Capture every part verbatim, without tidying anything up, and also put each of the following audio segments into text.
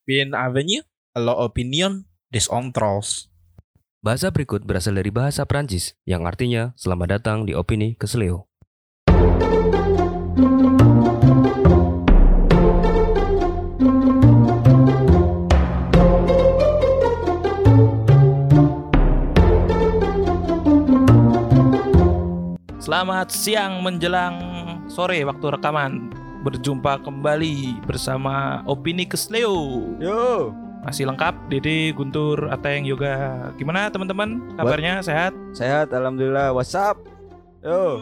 Bienvenue à l'opinion des autres. Bahasa berikut berasal dari bahasa Prancis yang artinya selamat datang di opini kesleo. Selamat siang menjelang sore waktu rekaman. Berjumpa kembali bersama opini kesleo. Yo, Masih lengkap, Dede, Guntur, Ateng, Yoga. Gimana teman-teman? Kabarnya sehat? sehat alhamdulillah. What's up? Yo.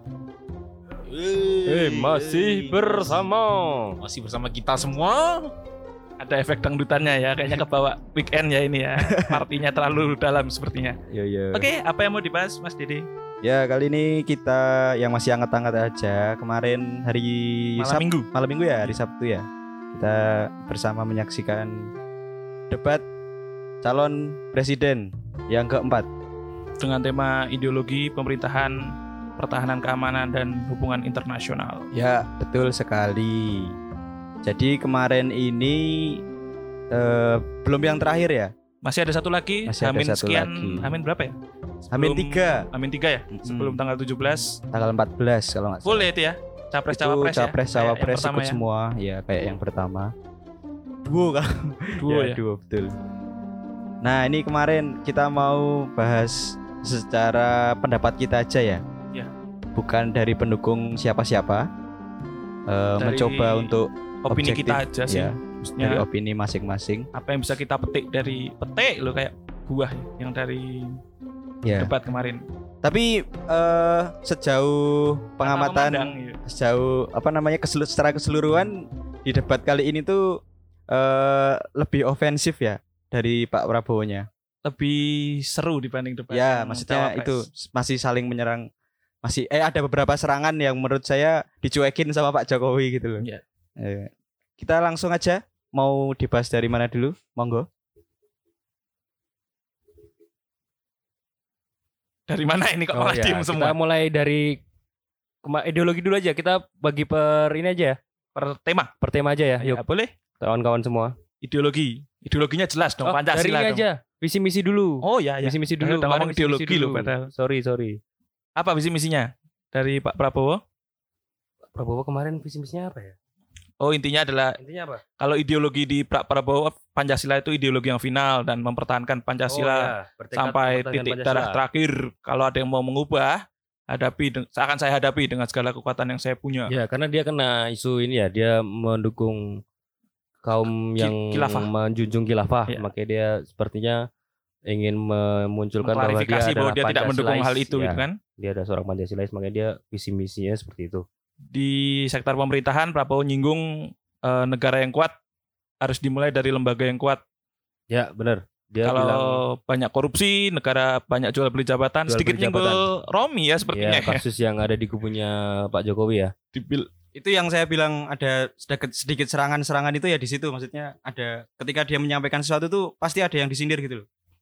Eh, masih bersama. Masih bersama kita semua. Ada efek dangdutannya ya, kayaknya kebawa weekend ya ini ya. Partinya terlalu dalam sepertinya. Yo yo. Oke, apa yang mau dibahas Mas Dede? Ya, kali ini kita yang masih hangat-hangat aja. Kemarin hari Malam Sab- Minggu. malam Minggu ya, hari Sabtu ya. Kita bersama menyaksikan debat calon presiden yang keempat. Dengan tema ideologi pemerintahan, pertahanan keamanan dan hubungan internasional. Ya, betul sekali. Jadi kemarin ini eh, belum yang terakhir ya. Masih ada satu lagi, Masih ada Hamin satu sekian, lagi. Hamin berapa ya? Hamin Sebelum- tiga. Hamin tiga ya? Mm-mm. Sebelum tanggal tujuh belas. Tanggal empat belas kalau nggak salah. Full ya itu ya? Capres Itu cawapres ya? capres Kayak yang cawapres pertama ikut ya? semua ya kayak yang pertama. Duo kan? Duo ya? Duo betul. Nah ini kemarin kita mau bahas secara pendapat kita aja ya. Ya. Bukan dari pendukung siapa-siapa. Eh, Dari mencoba untuk Opini objektif, kita aja sih. ya, Maksudnya dari opini masing-masing. apa yang bisa kita petik dari petik lo kayak buah yang dari Ya. debat kemarin. Tapi eh, sejauh pengamatan, Memandang, ya. sejauh apa namanya keselu- secara keseluruhan di debat kali ini tuh eh, lebih ofensif ya dari Pak Prabowo-nya. Lebih seru dibanding debat. Ya, yang maksudnya cawapres. itu masih saling menyerang, masih eh ada beberapa serangan yang menurut saya dicuekin sama Pak Jokowi gitu loh. Iya. Eh, kita langsung aja mau dibahas dari mana dulu? Monggo. Dari mana ini kok Oh malah ya, diem kita semua? mulai dari kema- ideologi dulu aja. Kita bagi per ini aja ya, Per tema. per tema aja ya. Ya, Yuk, boleh. kawan-kawan semua. Ideologi. Ideologinya jelas dong, Oh, dari Pancasila ini dong. aja. Visi misi dulu. Oh ya ya. Visi misi Saya dulu. udah ngomong Kemarin visi-misi ideologi loh dulu. padahal. Sorry sorry. Apa visi misinya dari Pak Prabowo? Prabowo kemarin visi misinya apa ya? Oh intinya adalah Intinya apa? kalau ideologi di Pak Prabowo, Pancasila itu ideologi yang final dan mempertahankan Pancasila Oh, ya. Bertekad sampai mempertahankan titik Pancasila. darah terakhir. Kalau ada yang mau mengubah, hadapi deng- akan saya hadapi dengan segala kekuatan yang saya punya. Ya, karena dia kena isu ini ya, dia mendukung kaum Ki- yang khilafah. menjunjung khilafah, Ya. makanya dia sepertinya ingin memunculkan bahwa dia Mengklarifikasi bahwa adalah dia tidak mendukung hal itu Pancasilais. gitu Ya, kan. dia adalah seorang Pancasilais, makanya dia visi misinya seperti itu. Di sektor pemerintahan Prabowo nyinggung eh, negara yang kuat harus dimulai dari lembaga yang kuat. Ya, benar. Dia Kalau bilang banyak korupsi, negara banyak jual beli jabatan, Jual sedikit beli nyenggol Romi ya ya sepertinya. kasus yang ada di kubunya Pak Jokowi ya. Dibil- Itu yang saya bilang ada sedikit sedikit serangan-serangan itu ya di situ, maksudnya ada ketika dia menyampaikan sesuatu tuh pasti ada yang disindir gitu loh.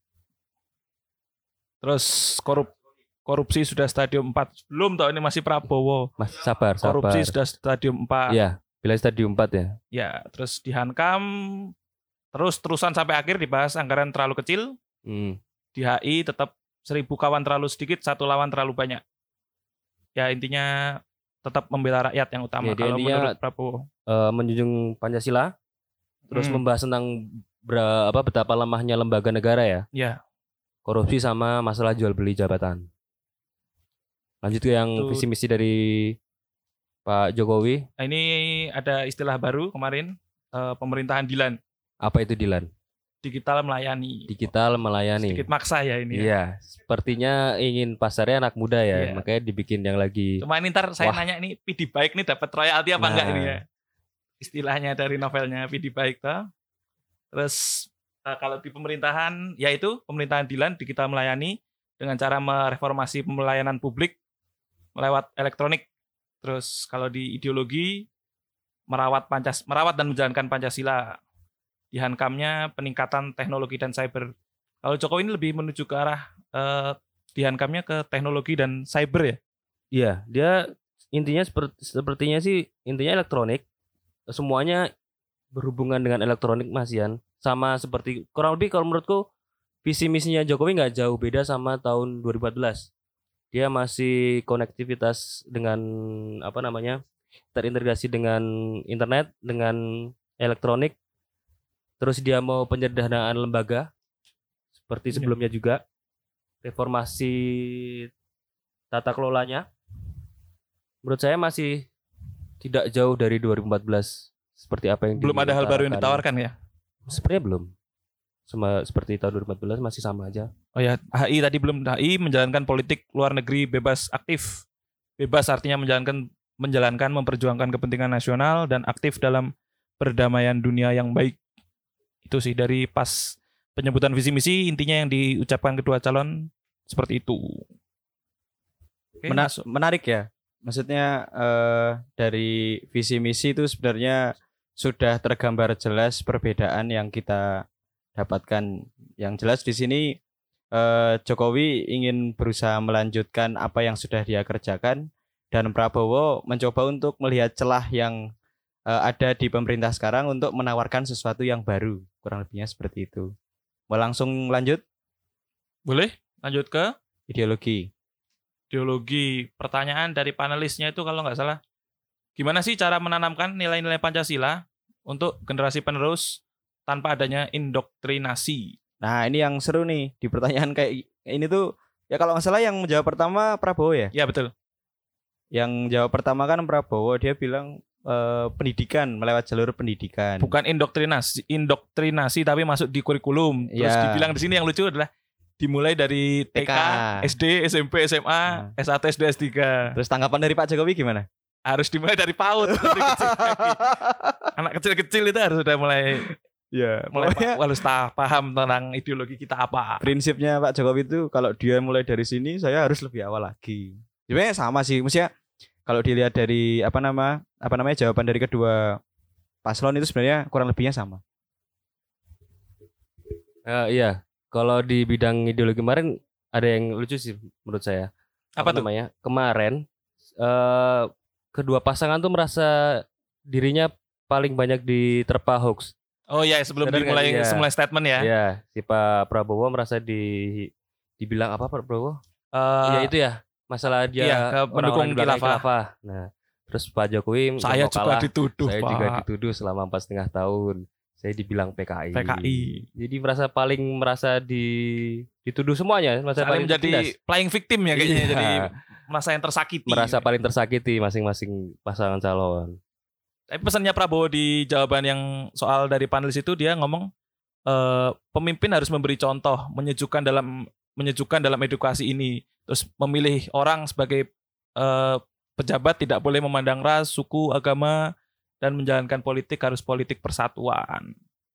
Terus korup korupsi sudah stadium empat. Belum tau ini masih Prabowo. Mas sabar, sabar. Korupsi sudah stadium empat. Ya, bila stadium empat ya. Ya, terus dihankam terus terusan sampai akhir dibahas anggaran terlalu kecil. Hmm. Di H I tetap seribu kawan terlalu sedikit, satu lawan terlalu banyak. Ya intinya tetap membela rakyat yang utama Ya, dia kalau intinya- menurut Prabowo. Eh, menjunjung Pancasila, terus Hmm. membahas tentang ber- apa betapa lemahnya lembaga negara ya. Ya, Korupsi sama masalah jual beli jabatan. Lanjut ke yang Itu- visi misi dari Pak Jokowi. nah ini ada istilah baru kemarin, eh, pemerintahan Dilan, Apa itu Dilan? digital melayani. Digital melayani. Sedikit maksa ya ini. ya. Iya, sepertinya ingin pasarnya anak muda ya, Iya. makanya dibikin yang lagi. Cuma ini ntar saya Wah. nanya ini P D Baik nih dapat royalti apa Nah. enggak ini ya? Istilahnya dari novelnya P D Baik toh. Terus eh, kalau di pemerintahan yaitu pemerintahan Dilan digital melayani dengan cara mereformasi pelayanan publik lewat elektronik. Terus kalau di ideologi merawat Pancas merawat dan menjalankan Pancasila. Dihankamnya peningkatan teknologi dan cyber. Kalau Jokowi ini lebih menuju ke arah eh, dihankamnya ke teknologi dan cyber ya. Iya, dia intinya seperti sepertinya sih intinya elektronik. Semuanya berhubungan dengan elektronik Mas Yan. Sama seperti kurang lebih kalau menurutku visi misinya Jokowi nggak jauh beda sama tahun dua ribu empat belas. Dia masih konektivitas dengan apa namanya? Terintegrasi dengan internet, dengan elektronik. Terus dia mau penyederhanaan lembaga seperti sebelumnya juga. Reformasi tata kelolanya. Menurut saya masih tidak jauh dari dua ribu empat belas seperti apa yang Belum ada hal baru yang diutarakan. ditawarkan ya? Sepertinya belum. Sama seperti tahun dua ribu empat belas masih sama aja. Oh ya, H I tadi belum. H I menjalankan politik luar negeri bebas aktif. Bebas artinya menjalankan menjalankan memperjuangkan kepentingan nasional dan aktif dalam perdamaian dunia yang baik. Itu sih dari pas penyebutan visi misi intinya yang diucapkan kedua calon seperti itu. Oke, Mena- masuk. menarik ya. Maksudnya eh, dari visi misi itu sebenarnya sudah tergambar jelas perbedaan yang kita dapatkan. Yang jelas di sini eh, Jokowi ingin berusaha melanjutkan apa yang sudah dia kerjakan dan Prabowo mencoba untuk melihat celah yang eh, ada di pemerintah sekarang untuk menawarkan sesuatu yang baru. Kurang lebihnya seperti itu. Mau langsung lanjut Boleh lanjut ke ideologi. ideologi. Pertanyaan dari panelisnya itu kalau nggak salah, gimana sih cara menanamkan nilai-nilai Pancasila untuk generasi penerus tanpa adanya indoktrinasi? Nah ini yang seru nih di pertanyaan kayak ini tuh ya kalau nggak salah yang menjawab pertama Prabowo ya. Ya betul. Yang jawab pertama kan Prabowo, dia bilang eh, pendidikan melewat jalur pendidikan. Bukan indoktrinasi, indoktrinasi tapi masuk di kurikulum. Terus Ya. dibilang di sini yang lucu adalah dimulai dari T K, T K. S D, S M P, S M A, S satu, S dua, S tiga. Terus tanggapan dari Pak Jokowi gimana? Harus dimulai dari PAUD. dari kecil lagi. Anak kecil-kecil itu harus sudah mulai Ya, mulai pokoknya pa- harus ta- paham tentang ideologi kita apa. prinsipnya Pak Jokowi itu kalau dia mulai dari sini, saya harus lebih awal lagi. Sebenarnya sama sih, maksudnya kalau dilihat dari apa nama apa namanya jawaban dari kedua paslon itu sebenarnya kurang lebihnya sama. Eh, iya, kalau di bidang ideologi kemarin ada yang lucu sih menurut saya. Apa tuh? namanya? Kemarin eh kedua pasangan tuh merasa dirinya paling banyak diterpa hoax. Oh ya, sebelum Sadar nggak? dimulai Iya. semulai statement ya. Ya, si Pak Prabowo merasa di dibilang apa Pak Prabowo? Eh, Iya itu ya, masalah dia iya, ke pendukung orang-orang di belakang khilafah. khilafah. Nah, terus Pak Jokowi nggak saya mau juga kalah. dituduh, Saya Pak. juga dituduh selama empat setengah tahun. Saya dibilang P K I. P K I. Jadi merasa paling merasa di dituduh semuanya, merasa Saling paling menjadi tertindas. playing victim ya kayaknya. Iya. Jadi merasa yang tersakiti. Merasa paling tersakiti masing-masing pasangan calon. Tapi pesannya Prabowo di jawaban yang soal dari panelis itu dia ngomong eh, pemimpin harus memberi contoh, menyejukkan dalam menyejukkan dalam edukasi ini. Terus memilih orang sebagai eh, pejabat tidak boleh memandang ras, suku, agama, dan menjalankan politik harus politik persatuan.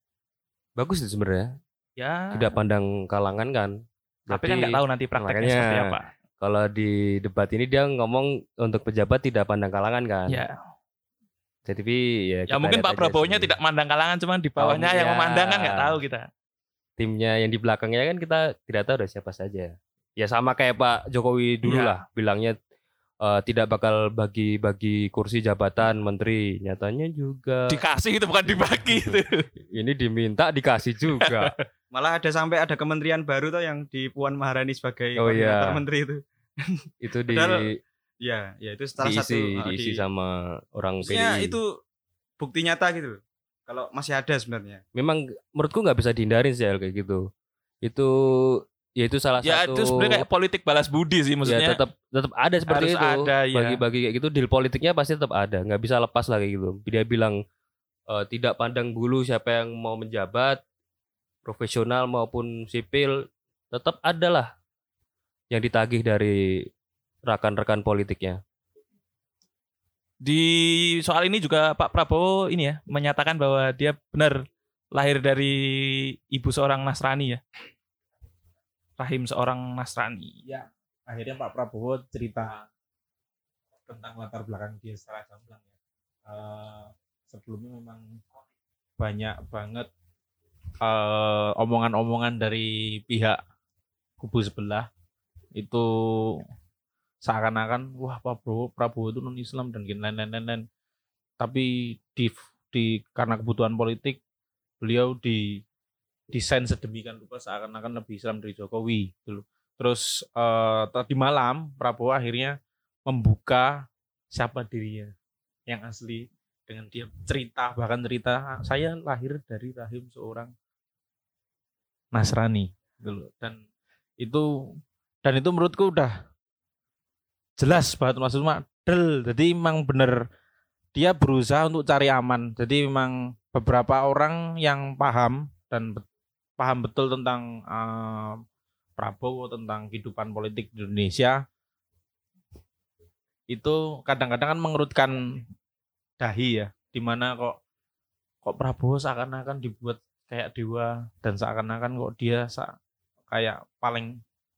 Bagus itu sebenarnya. Ya. Tidak pandang kalangan kan. Tapi kan Berarti nggak tahu nanti prakteknya makanya seperti apa. Kalau di debat ini dia ngomong untuk pejabat tidak pandang kalangan kan. Ya. Jadi ya, Ya kita mungkin lihat Pak aja Prabowo-nya sih. tidak mandang kalangan, cuman di bawahnya Oh, yang ya. memandang kan nggak tahu kita. Timnya yang di belakangnya kan kita tidak tahu ada siapa saja. Ya sama kayak Pak Jokowi dulu Iya. lah, bilangnya eh, tidak bakal bagi-bagi kursi jabatan menteri. Nyatanya juga Dikasih itu bukan dibagi itu. ini diminta dikasih juga. Malah ada sampai ada kementerian baru tuh yang di Puan Maharani sebagai Oh, iya. koordinator menteri itu. Itu di Padahal Iya, ya itu salah diisi, satu uh, diisi di- sama orang P D maksudnya I. itu bukti nyata gitu. Kalau masih ada sebenarnya. Memang menurutku nggak bisa dihindarin sih hal kayak gitu. Itu ya itu salah Ya satu itu sebenarnya kayak politik balas budi sih, maksudnya. ya tetap tetap ada seperti harus itu. ada, ya. Bagi-bagi kayak gitu deal politiknya pasti tetap ada, nggak bisa lepas lah kayak gitu. Dia bilang eh, tidak pandang bulu siapa yang mau menjabat, profesional maupun sipil, tetap ada lah yang ditagih dari rekan-rekan politiknya. Di soal ini juga Pak Prabowo ini ya menyatakan bahwa dia benar lahir dari ibu seorang Nasrani ya. Rahim seorang Nasrani. Ya, akhirnya Pak Prabowo cerita tentang latar belakang dia secara gamblang ya. Eh, sebelumnya memang banyak banget eh, omongan-omongan dari pihak kubu sebelah itu seakan-akan wah Pak Prabowo, Prabowo itu non Islam dan lain-lain lain-lain. Tapi di di karena kebutuhan politik beliau di desain sedemikian rupa seakan-akan lebih Islam dari Jokowi gitu. Terus uh, tadi malam Prabowo akhirnya membuka siapa dirinya yang asli dengan dia cerita bahkan cerita saya lahir dari rahim seorang Nasrani gitu. Dan itu dan itu menurutku udah jelas banget maksudnya del. Jadi memang bener dia berusaha untuk cari aman. Jadi memang beberapa orang yang paham dan be- paham betul tentang uh, Prabowo, tentang kehidupan politik di Indonesia itu kadang-kadang kan mengerutkan dahi ya, dimana kok kok Prabowo seakan-akan dibuat kayak dewa dan seakan-akan kok dia sa- kayak paling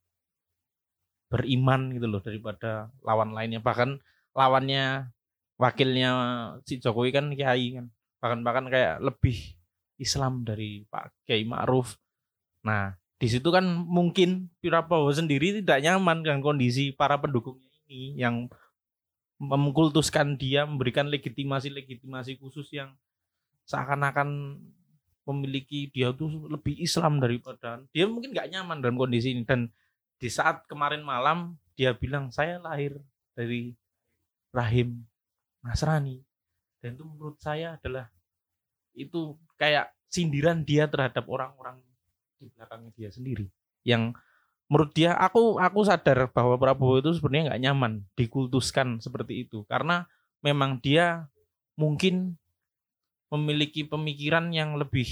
beriman gitu loh daripada lawan lainnya. Bahkan lawannya wakilnya si Jokowi kan Kiai kan, bahkan bahkan kayak lebih Islam dari Pak Kiai Ma'ruf. Nah di situ kan mungkin Prabowo sendiri tidak nyaman dengan kondisi para pendukungnya ini yang mengkultuskan dia, memberikan legitimasi-legitimasi khusus yang seakan-akan memiliki dia tuh lebih Islam daripada dia, mungkin nggak nyaman dalam kondisi ini. Dan di saat kemarin malam dia bilang saya lahir dari rahim Nasrani, dan itu menurut saya adalah itu kayak sindiran dia terhadap orang-orang di belakangnya dia sendiri yang menurut dia aku aku sadar bahwa Prabowo itu sebenarnya nggak nyaman dikultuskan seperti itu karena memang dia mungkin memiliki pemikiran yang lebih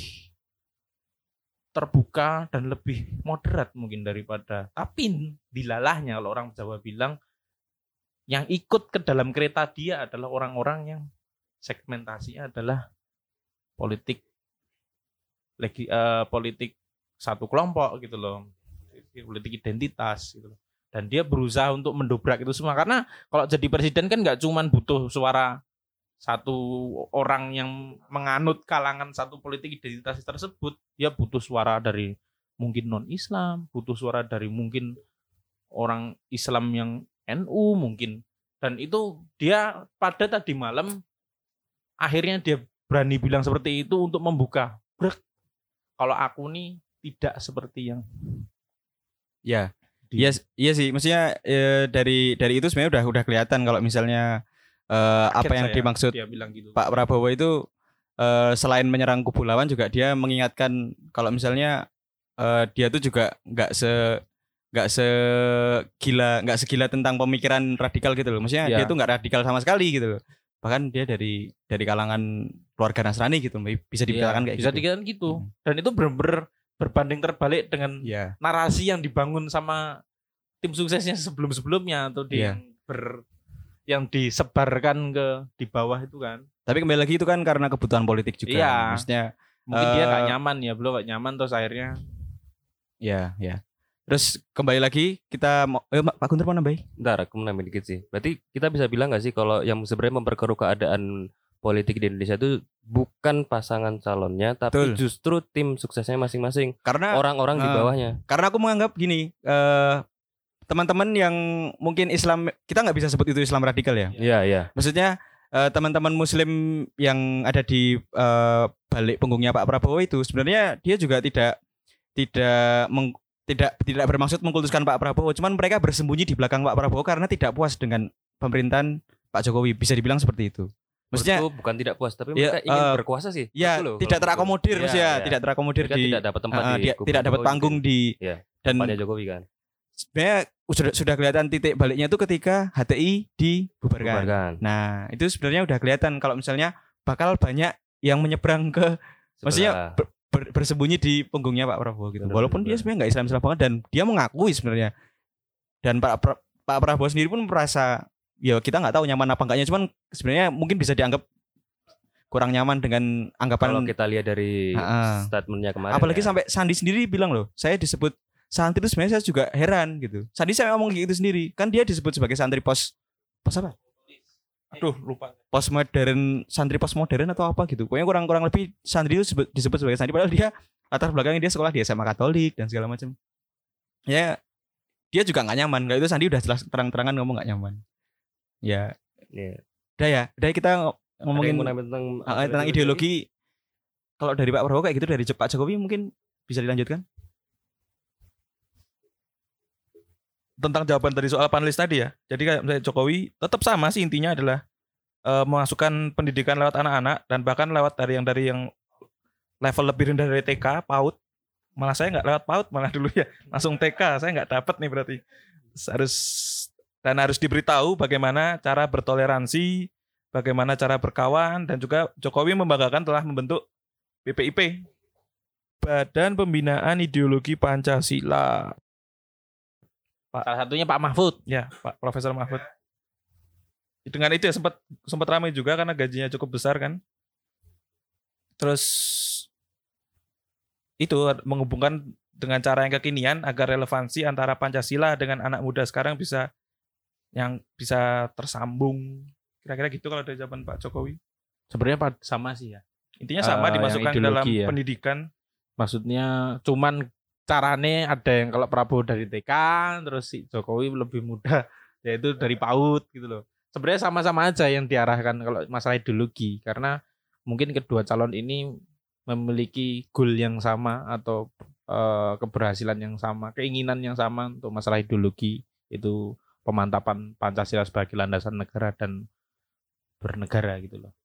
terbuka dan lebih moderat mungkin daripada, tapi dilalahnya kalau orang Jawa bilang yang ikut ke dalam kereta dia adalah orang-orang yang segmentasinya adalah politik lagi uh, politik satu kelompok gitu loh, politik identitas gitu loh. Dan dia berusaha untuk mendobrak itu semua karena kalau jadi presiden kan nggak cuma butuh suara satu orang yang menganut kalangan satu politik identitas tersebut, dia butuh suara dari mungkin non-Islam, butuh suara dari mungkin orang Islam yang N U mungkin. Dan itu dia pada tadi malam akhirnya dia berani bilang seperti itu untuk membuka brek. Kalau aku nih tidak seperti yang ya iya iya sih, maksudnya e, dari dari itu sebenarnya udah udah kelihatan kalau misalnya e, apa yang saya, dimaksud gitu. Pak Prabowo itu e, selain menyerang kubu lawan juga dia mengingatkan kalau misalnya e, dia tuh juga nggak se nggak segila nggak segila tentang pemikiran radikal gitu loh, maksudnya ya. Dia tuh nggak radikal sama sekali gitu loh, bahkan dia dari dari kalangan keluarga Nasrani gitu, bisa dikatakan ya, kayak bisa gitu. dikatakan gitu. Hmm. Dan itu benar-benar berbanding terbalik dengan ya. narasi yang dibangun sama tim suksesnya sebelum-sebelumnya atau di ya. yang ber yang disebarkan ke di bawah itu kan. Tapi kembali lagi itu kan karena kebutuhan politik juga. Iya. Maksudnya mungkin uh, dia nggak nyaman ya, belum nggak nyaman terus akhirnya. Ya, ya. Terus kembali lagi kita mau eh, Pak Guntur mau nambahin? Bentar, aku mau nambahin dikit sih. Berarti kita bisa bilang nggak sih kalau yang sebenarnya memperkeruh keadaan politik di Indonesia itu bukan pasangan calonnya, tapi Betul. justru tim suksesnya masing-masing. Karena orang-orang uh, di bawahnya. Karena aku menganggap gini, uh, teman-teman yang mungkin Islam, kita nggak bisa sebut itu Islam radikal ya. Iya, iya. Maksudnya uh, teman-teman Muslim yang ada di uh, balik punggungnya Pak Prabowo itu sebenarnya dia juga tidak tidak meng, tidak tidak bermaksud mengkultuskan Pak Prabowo, cuman mereka bersembunyi di belakang Pak Prabowo karena tidak puas dengan pemerintahan Pak Jokowi, bisa dibilang seperti itu. Maksudnya itu bukan tidak puas, tapi ya, mereka ingin uh, berkuasa sih. Ya, loh, tidak terakomodir, ya, maksudnya ya. tidak terakomodir mereka di tidak dapat tempat uh, di dia, tidak dapat panggung di ya, dan Jokowi kan. Sebenarnya sudah sudah kelihatan titik baliknya itu ketika H T I dibubarkan. Bubarkan. Nah, itu sebenarnya udah kelihatan kalau misalnya bakal banyak yang menyeberang ke Sebelah. maksudnya ber, ber, bersembunyi di punggungnya Pak Prabowo gitu. Benar, Walaupun benar. dia sebenarnya nggak Islam-Islam banget dan dia mengakui sebenarnya. Dan Pak pra, Pak Prabowo sendiri pun merasa ya kita nggak tahu nyaman apa enggaknya, cuman sebenarnya mungkin bisa dianggap kurang nyaman dengan anggapan. Kalau kita lihat dari uh, statementnya kemarin. Apalagi ya. sampai Sandi sendiri bilang loh, saya disebut santri itu sebenarnya saya juga heran gitu. Sandi saya ngomong gitu sendiri, kan dia disebut sebagai santri pos pos apa? Aduh lupa. Postmodern, santri postmodern atau apa gitu. Pokoknya kurang-kurang lebih santri itu disebut, disebut sebagai santri, padahal dia latar belakangnya dia sekolah di S M A Katolik dan segala macam. Ya dia juga nggak nyaman. Kalau itu Sandi udah jelas terang-terangan ngomong nggak nyaman. Ya. Yeah. Udah ya, udah kita ngomongin Ada yang mau nambah tentang uh, tentang ideologi. Kalau dari Pak Prabowo kayak gitu, dari Pak Jokowi mungkin bisa dilanjutkan. Tentang jawaban dari soal panelis tadi ya. Jadi kayak misalnya Jokowi tetap sama sih, intinya adalah uh, memasukkan pendidikan lewat anak-anak dan bahkan lewat dari yang dari yang level lebih rendah dari T K, PAUD. Malah saya nggak lewat PAUD malah dulu ya, langsung T K. Saya nggak dapat nih berarti. Harus dan harus diberitahu bagaimana cara bertoleransi, bagaimana cara berkawan, dan juga Jokowi membanggakan telah membentuk B P I P, Badan Pembinaan Ideologi Pancasila. Pak, salah satunya Pak Mahfud. Ya, Pak Profesor Mahfud. Dengan itu ya sempat sempat ramai juga karena gajinya cukup besar kan. Terus itu menghubungkan dengan cara yang kekinian agar relevansi antara Pancasila dengan anak muda sekarang bisa yang bisa tersambung. Kira-kira gitu kalau dari jawaban Pak Jokowi. Sebenarnya Pak sama sih ya. Intinya sama, Uh, dimasukkan yang dalam ideologi ya. pendidikan. Maksudnya cuman carane ada yang kalau Prabowo dari T K, terus si Jokowi lebih muda yaitu dari PAUD gitu loh. Sebenarnya sama-sama aja yang diarahkan kalau masalah ideologi, karena mungkin kedua calon ini memiliki goal yang sama atau uh, keberhasilan yang sama, keinginan yang sama untuk masalah ideologi, itu pemantapan Pancasila sebagai landasan negara dan bernegara gitu loh.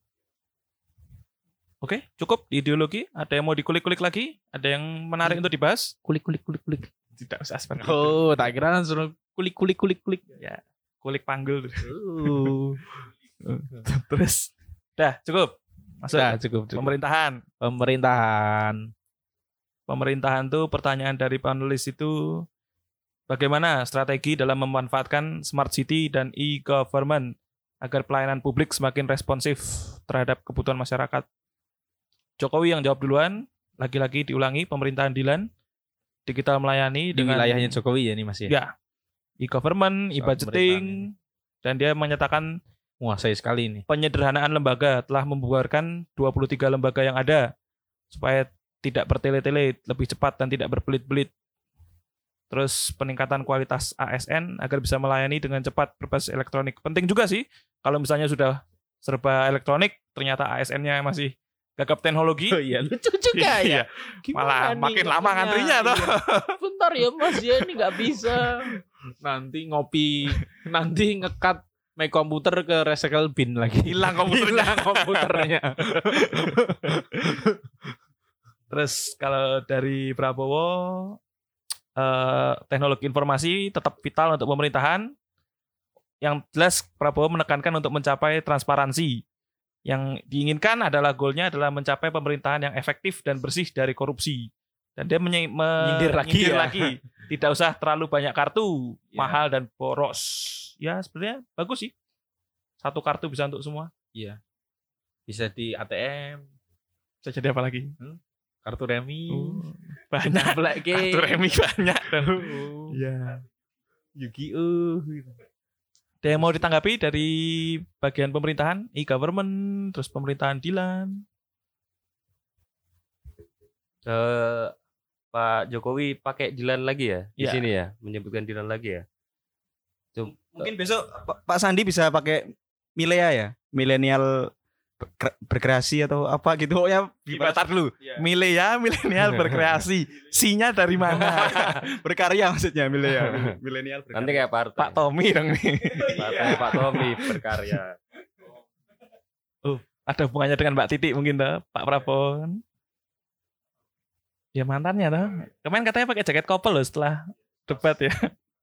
Oke, cukup di ideologi. Ada yang mau dikulik-kulik lagi? Ada yang menarik untuk dibahas? Kulik kulik kulik kulik. Tidak usah seperti itu. Oh, tak kira suruh kulik kulik kulik kulik. Ya, kulik panggul. Uh. Terus, dah cukup. Masuk. Nah, cukup, cukup. Pemerintahan. Pemerintahan. Pemerintahan tuh pertanyaan dari panelis itu bagaimana strategi dalam memanfaatkan smart city dan e-government agar pelayanan publik semakin responsif terhadap kebutuhan masyarakat. Jokowi yang jawab duluan, lagi-lagi diulangi pemerintahan Dilan, digital melayani Di dengan wilayahnya Jokowi ya nih Mas ya. ya, e-government, Soal e-budgeting, dan dia menyatakan Menguasai sekali ini. penyederhanaan lembaga, telah membubarkan dua puluh tiga lembaga yang ada supaya tidak bertele-tele, lebih cepat dan tidak berbelit-belit. Terus peningkatan kualitas A S N agar bisa melayani dengan cepat berbasis elektronik. Penting juga sih kalau misalnya sudah serba elektronik, ternyata A S N-nya masih gagap teknologi. Oh iya, lucu juga Iya. ya. Malah Gimana makin nih lama ngomongnya? ngantrinya tuh. Iya. Bentar ya Mas ya, ini nggak bisa. Nanti ngopi, nanti ngekat my komputer ke recycle bin lagi. Hilang komputernya. Hilang komputernya. Terus kalau dari Prabowo, eh, teknologi informasi tetap vital untuk pemerintahan. Yang jelas Prabowo menekankan untuk mencapai transparansi. Yang diinginkan adalah goalnya adalah mencapai pemerintahan yang efektif dan bersih dari korupsi. Dan dia menye- me- Nyindir lagi nyindir ya. lagi. Tidak usah terlalu banyak kartu, Ya. mahal dan boros. Ya sebenarnya bagus sih. Satu kartu bisa untuk semua. Iya. Bisa di A T M, Bisa jadi apa lagi? kartu remi. Banyak. Black Kartu remi banyak. Dan, Iya. Yu-Gi-Oh. ada yang mau ditanggapi dari bagian pemerintahan, e-government, terus pemerintahan Dilan? Eh, Pak Jokowi pakai Dilan lagi ya di Ya. sini ya, menyebutkan Dilan lagi ya. Cum- Mungkin besok Pak Pak Sandi bisa pakai Milea ya, milenial berkre- berkreasi atau apa gitu. Pokoknya Dibatar dulu. Iya. Milea, milenial berkreasi. Si-nya dari mana? berkarya maksudnya Milea. Milenial Nanti kayak partai. Pak Tommy dong nih. Partai Pak Tommy berkarya. Ada hubungannya dengan Mbak Titik mungkin tuh, Pak Prabowo. Ya mantannya tuh. Kemarin katanya pakai jaket couple loh setelah debat ya.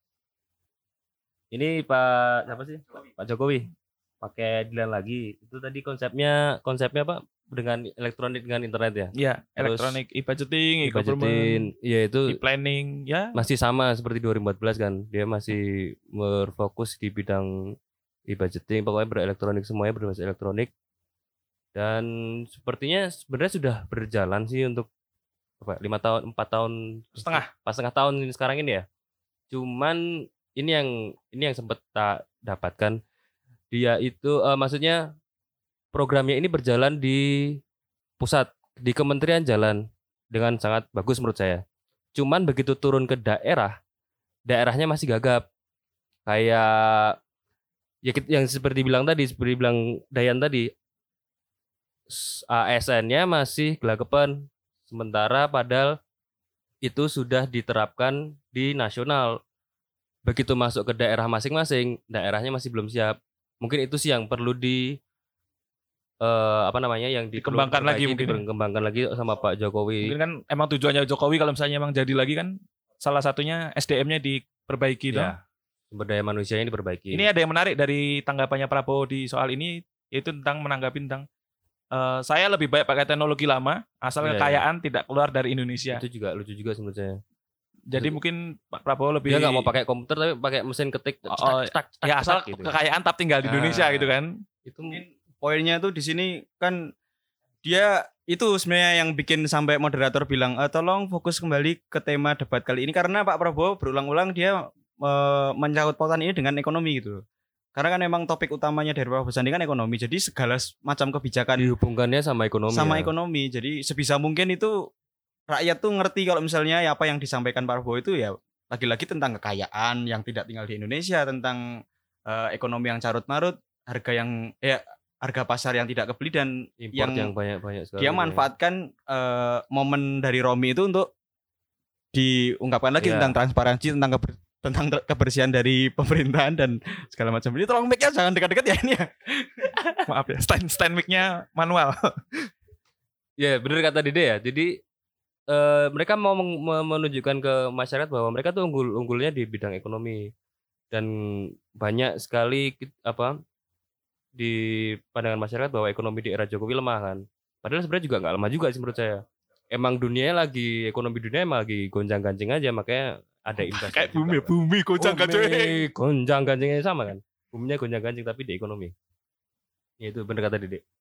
Ini Pak siapa sih? Pak Jokowi pakai Dilan lagi. Itu tadi konsepnya konsepnya apa? Dengan elektronik dengan internet ya. Iya, Terus elektronik e-budgeting, e-government, Budgetin, ya itu e-planning, ya. masih sama seperti dua ribu empat belas kan. Dia masih berfokus di bidang e-budgeting, pokoknya berelektronik semuanya berbasis elektronik. Dan sepertinya sebenarnya sudah berjalan sih untuk apa lima tahun, empat tahun Setengah. pas setengah tahun ini sekarang ini ya. Cuman ini yang ini yang sempat tak dapatkan, dia itu eh, maksudnya programnya ini berjalan di pusat, di kementerian jalan dengan sangat bagus menurut saya. Cuman begitu turun ke daerah, daerahnya masih gagap. Kayak ya kit- yang seperti bilang tadi, seperti bilang Dayan tadi, A S N-nya masih gelagapan. Sementara padahal itu sudah diterapkan di nasional. Begitu masuk ke daerah masing-masing, daerahnya masih belum siap. Mungkin itu sih yang perlu di uh, apa namanya yang dikembangkan lagi mungkin dikembangkan lagi sama Pak Jokowi. Mungkin kan emang tujuannya Jokowi kalau misalnya emang jadi lagi kan salah satunya S D M-nya diperbaiki toh. Ya, sumber daya manusianya diperbaiki. Ini ada yang menarik dari tanggapannya Prabowo di soal ini, yaitu tentang menanggapi tentang uh, saya lebih baik pakai teknologi lama asal Iya, kekayaan iya. tidak keluar dari Indonesia. Itu juga lucu juga menurut saya. Jadi Itu. mungkin Pak Prabowo lebih dia nggak mau pakai komputer tapi pakai mesin ketik. Oh, cetak, cetak, ya asal gitu. Kekayaan tetap tinggal di Indonesia nah, gitu kan. Itu mungkin poinnya tuh di sini kan dia itu sebenarnya yang bikin sampai moderator bilang e, tolong fokus kembali ke tema debat kali ini karena Pak Prabowo berulang-ulang dia e, mencakup pautan ini dengan ekonomi gitu. Karena kan memang topik utamanya dari Prabowo Sandi kan ekonomi. Jadi segala macam kebijakan dihubungkannya sama ekonomi. Sama ya. ekonomi. Jadi sebisa mungkin itu rakyat tuh ngerti kalau misalnya ya apa yang disampaikan Pak Prabowo itu ya lagi-lagi tentang kekayaan yang tidak tinggal di Indonesia, tentang uh, ekonomi yang carut-marut, harga yang ya harga pasar yang tidak kebeli dan import yang, yang banyak-banyak sekali. Dia manfaatkan uh, momen dari Romi itu untuk diungkapkan lagi yeah. tentang transparansi, tentang keber, tentang kebersihan dari pemerintahan dan segala macam. Ini tolong mic-nya jangan dekat-dekat ya ini ya. Maaf ya, stand stand mic-nya manual. Ya, yeah, benar kata Dede ya. Jadi Uh, mereka mau meng- menunjukkan ke masyarakat bahwa mereka tuh unggul unggulnya di bidang ekonomi dan banyak sekali apa di pandangan masyarakat bahwa ekonomi di era Jokowi lemah kan. Padahal sebenarnya juga nggak lemah juga sih menurut saya. Emang dunianya lagi ekonomi dunia emang lagi gonjang-ganjing aja makanya ada imbas. Kayak bumi bumi gonjang-ganjing. Gonjang-ganjingnya sama kan. Buminya gonjang-ganjing tapi di ekonomi. Ya, itu benar kata Dede.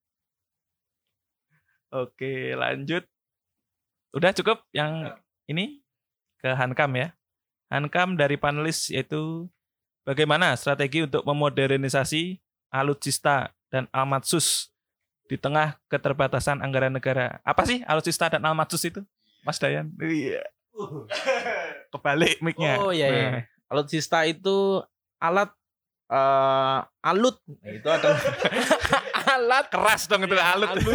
Oke, lanjut. Udah cukup yang ini ke Hankam ya. Hankam dari panelis yaitu bagaimana strategi untuk memodernisasi alutsista dan almatsus di tengah keterbatasan anggaran negara. Apa sih alutsista dan almatsus itu, Mas Dayan? Iya. Kebalik mic-nya. Oh iya, iya. Nah. Alutsista itu alat uh, alut. Nah, itu ada alat keras dong itu alut. alut.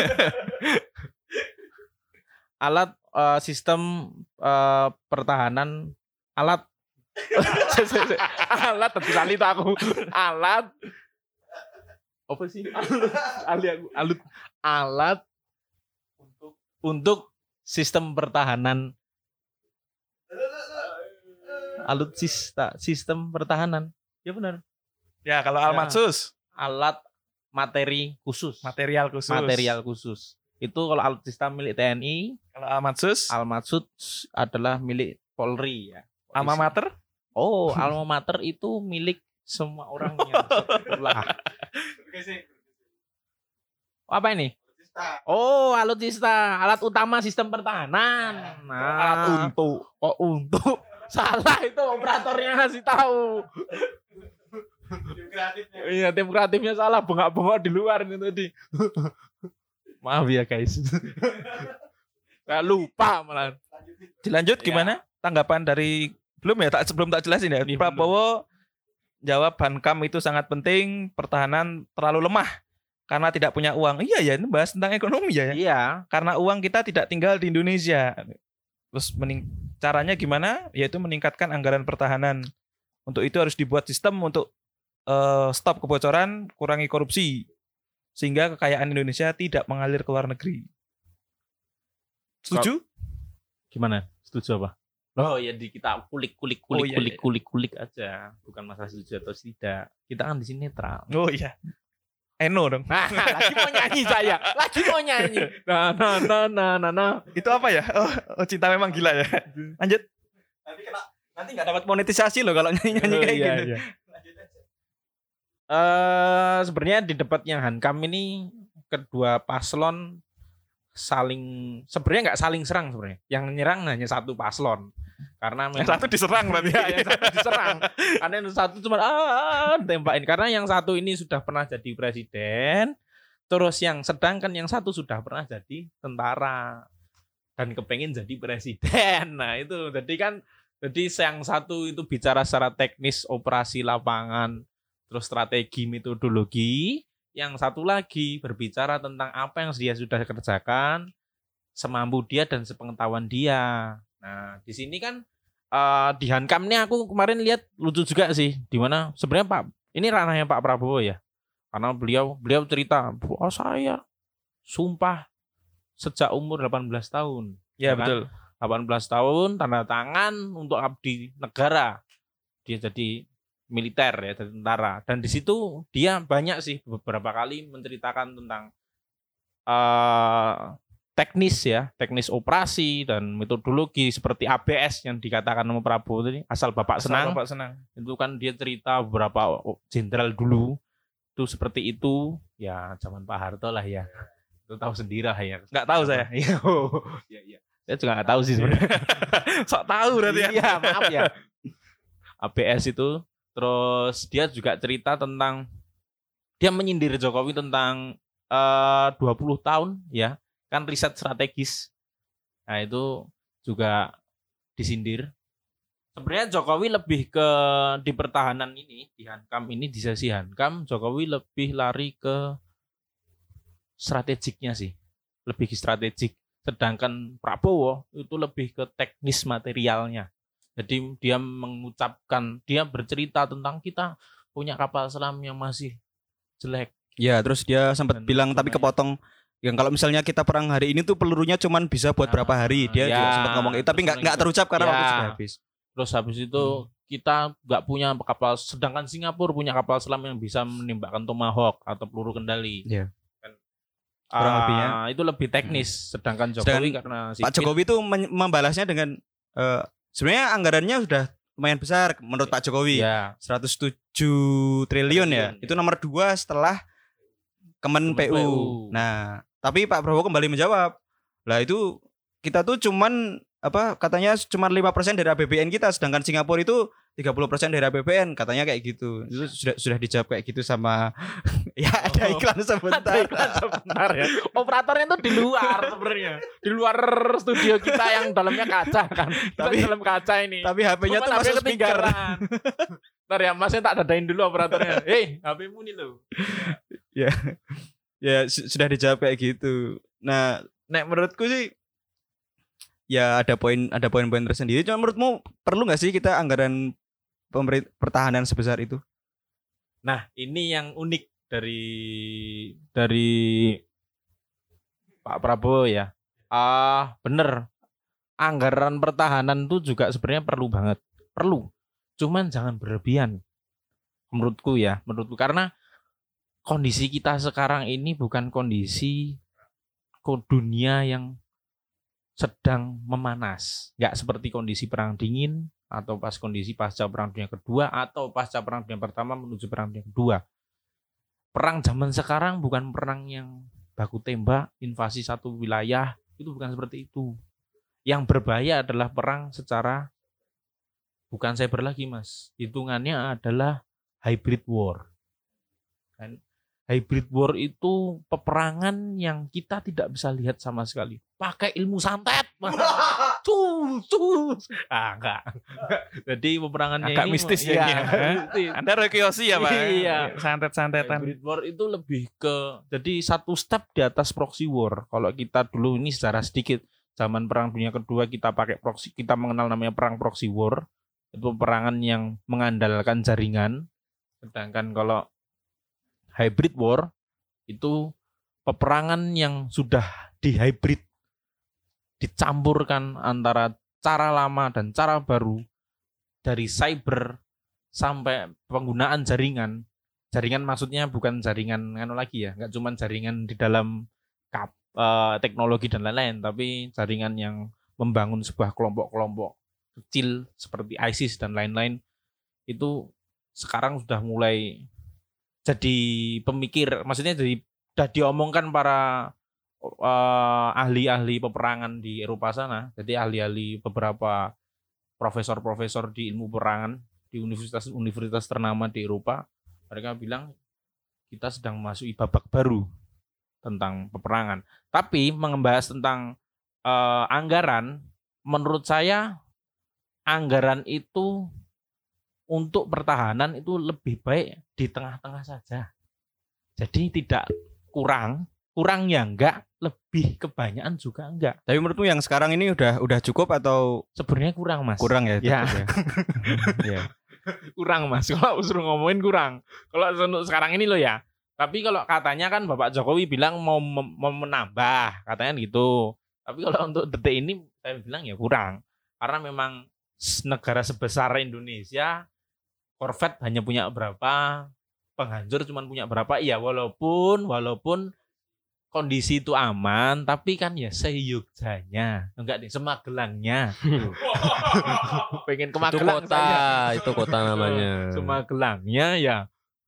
Alat uh, sistem uh, pertahanan alat alat terkali aku alat apa sih alut alut alat untuk untuk sistem pertahanan alutsista sistem pertahanan ya benar ya kalau almatsus ya, alat materi khusus material khusus material khusus itu kalau alutsista milik T N I. Kalau almatsus? Almatsus adalah milik Polri ya. Alma mater? Oh, alma mater itu milik semua orang yang sekolah. Apa ini? Oh, alutsista, alat utama sistem pertahanan. Nah, alat untuk. Oh, untuk. Salah itu operatornya ngasih tahu. Tim kreatifnya. Iya, tim kreatifnya salah, bengak-bengok di luar ini tadi. Maaf ya guys. Gak lupa malah. Dilanjut gimana? Ya. Tanggapan dari belum ya? Tak sebelum tak jelasin ya. Prabowo jawab Hankam itu sangat penting, pertahanan terlalu lemah karena tidak punya uang. Iya ya, ini bahas tentang ekonomi ya. Iya. Karena uang kita tidak tinggal di Indonesia. Terus mening- caranya gimana? Yaitu meningkatkan anggaran pertahanan. Untuk itu harus dibuat sistem untuk uh, stop kebocoran, kurangi korupsi. Sehingga kekayaan Indonesia tidak mengalir ke luar negeri. Setuju? Gimana? Setuju apa? Oh ya di kita kulik kulik kulik oh, iya, kulik iya. kulik kulik aja, bukan masalah setuju atau tidak. Kita kan di sini netral. Oh iya. Eno dong. Nah, lagi mau nyanyi saya, lagi mau nyanyi. Nah, nah, nah, nah, nah, nah. Itu apa ya? Oh, oh cinta memang gila ya. Lanjut. Nanti kena, nanti nggak dapat monetisasi loh kalau nyanyi nyanyi oh, kayak iya, gitu. Iya. Uh, sebenarnya di debat yang Hankam ini kedua paslon saling sebenarnya nggak saling serang sebenarnya. Yang nyerang hanya satu paslon karena memang yang satu diserang berarti ya, yang satu diserang. Karena yang satu cuma ah tembakin karena yang satu ini sudah pernah jadi presiden, terus yang sedangkan yang satu sudah pernah jadi tentara dan kepengen jadi presiden. Nah itu jadi kan jadi yang satu itu bicara secara teknis operasi lapangan terus strategi metodologi, yang satu lagi berbicara tentang apa yang dia sudah kerjakan semampu dia dan sepengetahuan dia. Nah, di sini kan uh, di Hankam ini aku kemarin lihat lucu juga sih, di mana sebenarnya Pak ini ranahnya Pak Prabowo ya. Karena beliau beliau cerita, "Oh, saya sumpah sejak umur delapan belas tahun." Ya, kan? betul. delapan belas tahun tanda tangan untuk abdi negara. Dia jadi militer ya, jadi tentara. Dan di situ dia banyak sih beberapa kali menceritakan tentang uh, teknis ya, teknis operasi dan metodologi seperti A B S yang dikatakan sama Prabowo tadi, asal Bapak Asal senang. Bapak senang. Itu kan dia cerita beberapa jenderal dulu itu seperti itu, ya zaman Pak Harto lah ya. Itu tahu sendiri lah ya. Nggak tahu saya. Iya, oh, iya, iya. Saya juga nggak tahu sih sebenarnya. Sok tahu berarti ya. Iya, maaf ya. A B S itu, terus dia juga cerita tentang dia menyindir Jokowi tentang uh, dua puluh tahun ya. Kan riset strategis. Nah, itu juga disindir. Sebenarnya Jokowi lebih ke di pertahanan ini, di Hankam ini, di sesi Hankam, Jokowi lebih lari ke strategiknya sih. Lebih ke strategik. Sedangkan Prabowo itu lebih ke teknis materialnya. Jadi dia mengucapkan, dia bercerita tentang kita punya kapal selam yang masih jelek. Ya, terus dia sempat Dan bilang tapi lumayan. kepotong yang kalau misalnya kita perang hari ini tuh pelurunya cuman bisa buat Nah, berapa hari. Dia ya, juga sempat ngomong itu tapi terus nggak nggak gitu. terucap karena Ya. waktu sudah habis. Terus habis itu Hmm. kita nggak punya kapal, sedangkan Singapura punya kapal selam yang bisa menembakkan Tomahawk atau peluru kendali. Iya. Kan, Kurang ah, lebihnya. itu lebih teknis. Sedangkan Jokowi Sedangkan karena Pak Jokowi itu men- membalasnya dengan eh, sebenarnya anggarannya sudah lumayan besar menurut Pak Jokowi. ya, seratus tujuh triliun ya. Triliun, Itu nomor dua setelah Kemen Kemen P U. P U. Nah, tapi Pak Prabowo kembali menjawab. Lah itu kita tuh cuman apa katanya cuma lima persen dari A P B N kita, sedangkan Singapura itu tiga puluh persen dari A P B N, katanya kayak gitu. Itu sudah sudah dijawab kayak gitu sama ya ada Oh. iklan sebentar. Ada iklan sebentar ya. Operatornya itu di luar sebenarnya. Di luar studio kita yang dalamnya kaca kan. Kita Tapi- dalam kaca ini. Tapi H P-nya tuh Cuman H P masuk speaker. ketinggalan. Ntar ya, masnya tak dadain dulu operatornya. Hei, H P-mu nih loh. Ya su- sudah dijawab kayak gitu. Nah, nek menurutku sih ya ada poin ada poin-poin tersendiri. Cuma menurutmu perlu nggak sih kita anggaran pemerintah pertahanan sebesar itu? Nah, ini yang unik dari dari Pak Prabowo ya. Ah, bener. Anggaran pertahanan tuh juga sebenarnya perlu banget. Perlu. Cuman jangan berlebihan. Menurutku ya, menurutku karena kondisi kita sekarang ini bukan kondisi ko- dunia yang sedang memanas. Nggak seperti kondisi perang dingin atau pas kondisi pasca perang dunia kedua atau pasca perang dunia pertama menuju perang dunia kedua. Perang zaman sekarang bukan perang yang baku tembak, invasi satu wilayah, itu bukan seperti itu. Yang berbahaya adalah perang secara bukan cyber lagi, Mas. Hitungannya adalah hybrid war. Kan? Hybrid war itu peperangan yang kita tidak bisa lihat sama sekali. Pakai ilmu santet. Tuh, tuh. Ah, enggak. Jadi peperangannya Agak ini mistis ya iya, ini ya. mistis. Anda rekiosi ya, Pak? Iya. Santet-santetan. Hybrid war itu lebih ke jadi satu step di atas proxy war. Kalau kita dulu ini secara sedikit zaman perang dunia kedua kita pakai proxy, kita mengenal namanya perang proxy war. Itu peperangan yang mengandalkan jaringan. Sedangkan kalau hybrid war itu peperangan yang sudah dihybrid, dicampurkan antara cara lama dan cara baru, dari cyber sampai penggunaan jaringan. Jaringan maksudnya bukan jaringan anu lagi ya, nggak cuma jaringan di dalam kap, eh, teknologi dan lain-lain, tapi jaringan yang membangun sebuah kelompok-kelompok kecil seperti ISIS dan lain-lain. Itu sekarang sudah mulai jadi pemikir, maksudnya jadi sudah diomongkan para uh, ahli-ahli peperangan di Eropa sana. Jadi ahli-ahli beberapa profesor-profesor di ilmu peperangan di universitas-universitas ternama di Eropa, mereka bilang kita sedang memasuki babak baru tentang peperangan. Tapi membahas tentang uh, anggaran, menurut saya anggaran itu untuk pertahanan itu lebih baik di tengah-tengah saja. Jadi tidak kurang, kurang ya enggak, lebih kebanyakan juga enggak. Tapi menurutmu yang sekarang ini udah udah cukup atau Sebenarnya kurang, Mas. kurang ya? Ya. tetap ya? Ya. Kurang, Mas. Kalau suruh ngomongin kurang. Kalau untuk sekarang ini loh ya. Tapi kalau katanya kan Bapak Jokowi bilang mau, mem- mau menambah, katanya gitu. Tapi kalau untuk detik ini saya bilang ya kurang. Karena memang negara sebesar Indonesia, Corvette hanya punya berapa, penghancur cuma punya berapa. Ya walaupun walaupun kondisi itu aman, tapi kan ya seyogjanya, enggak nih, Semagelangnya. Pengen ke Itu Magelang kota, saya. itu kota namanya. Semagelangnya ya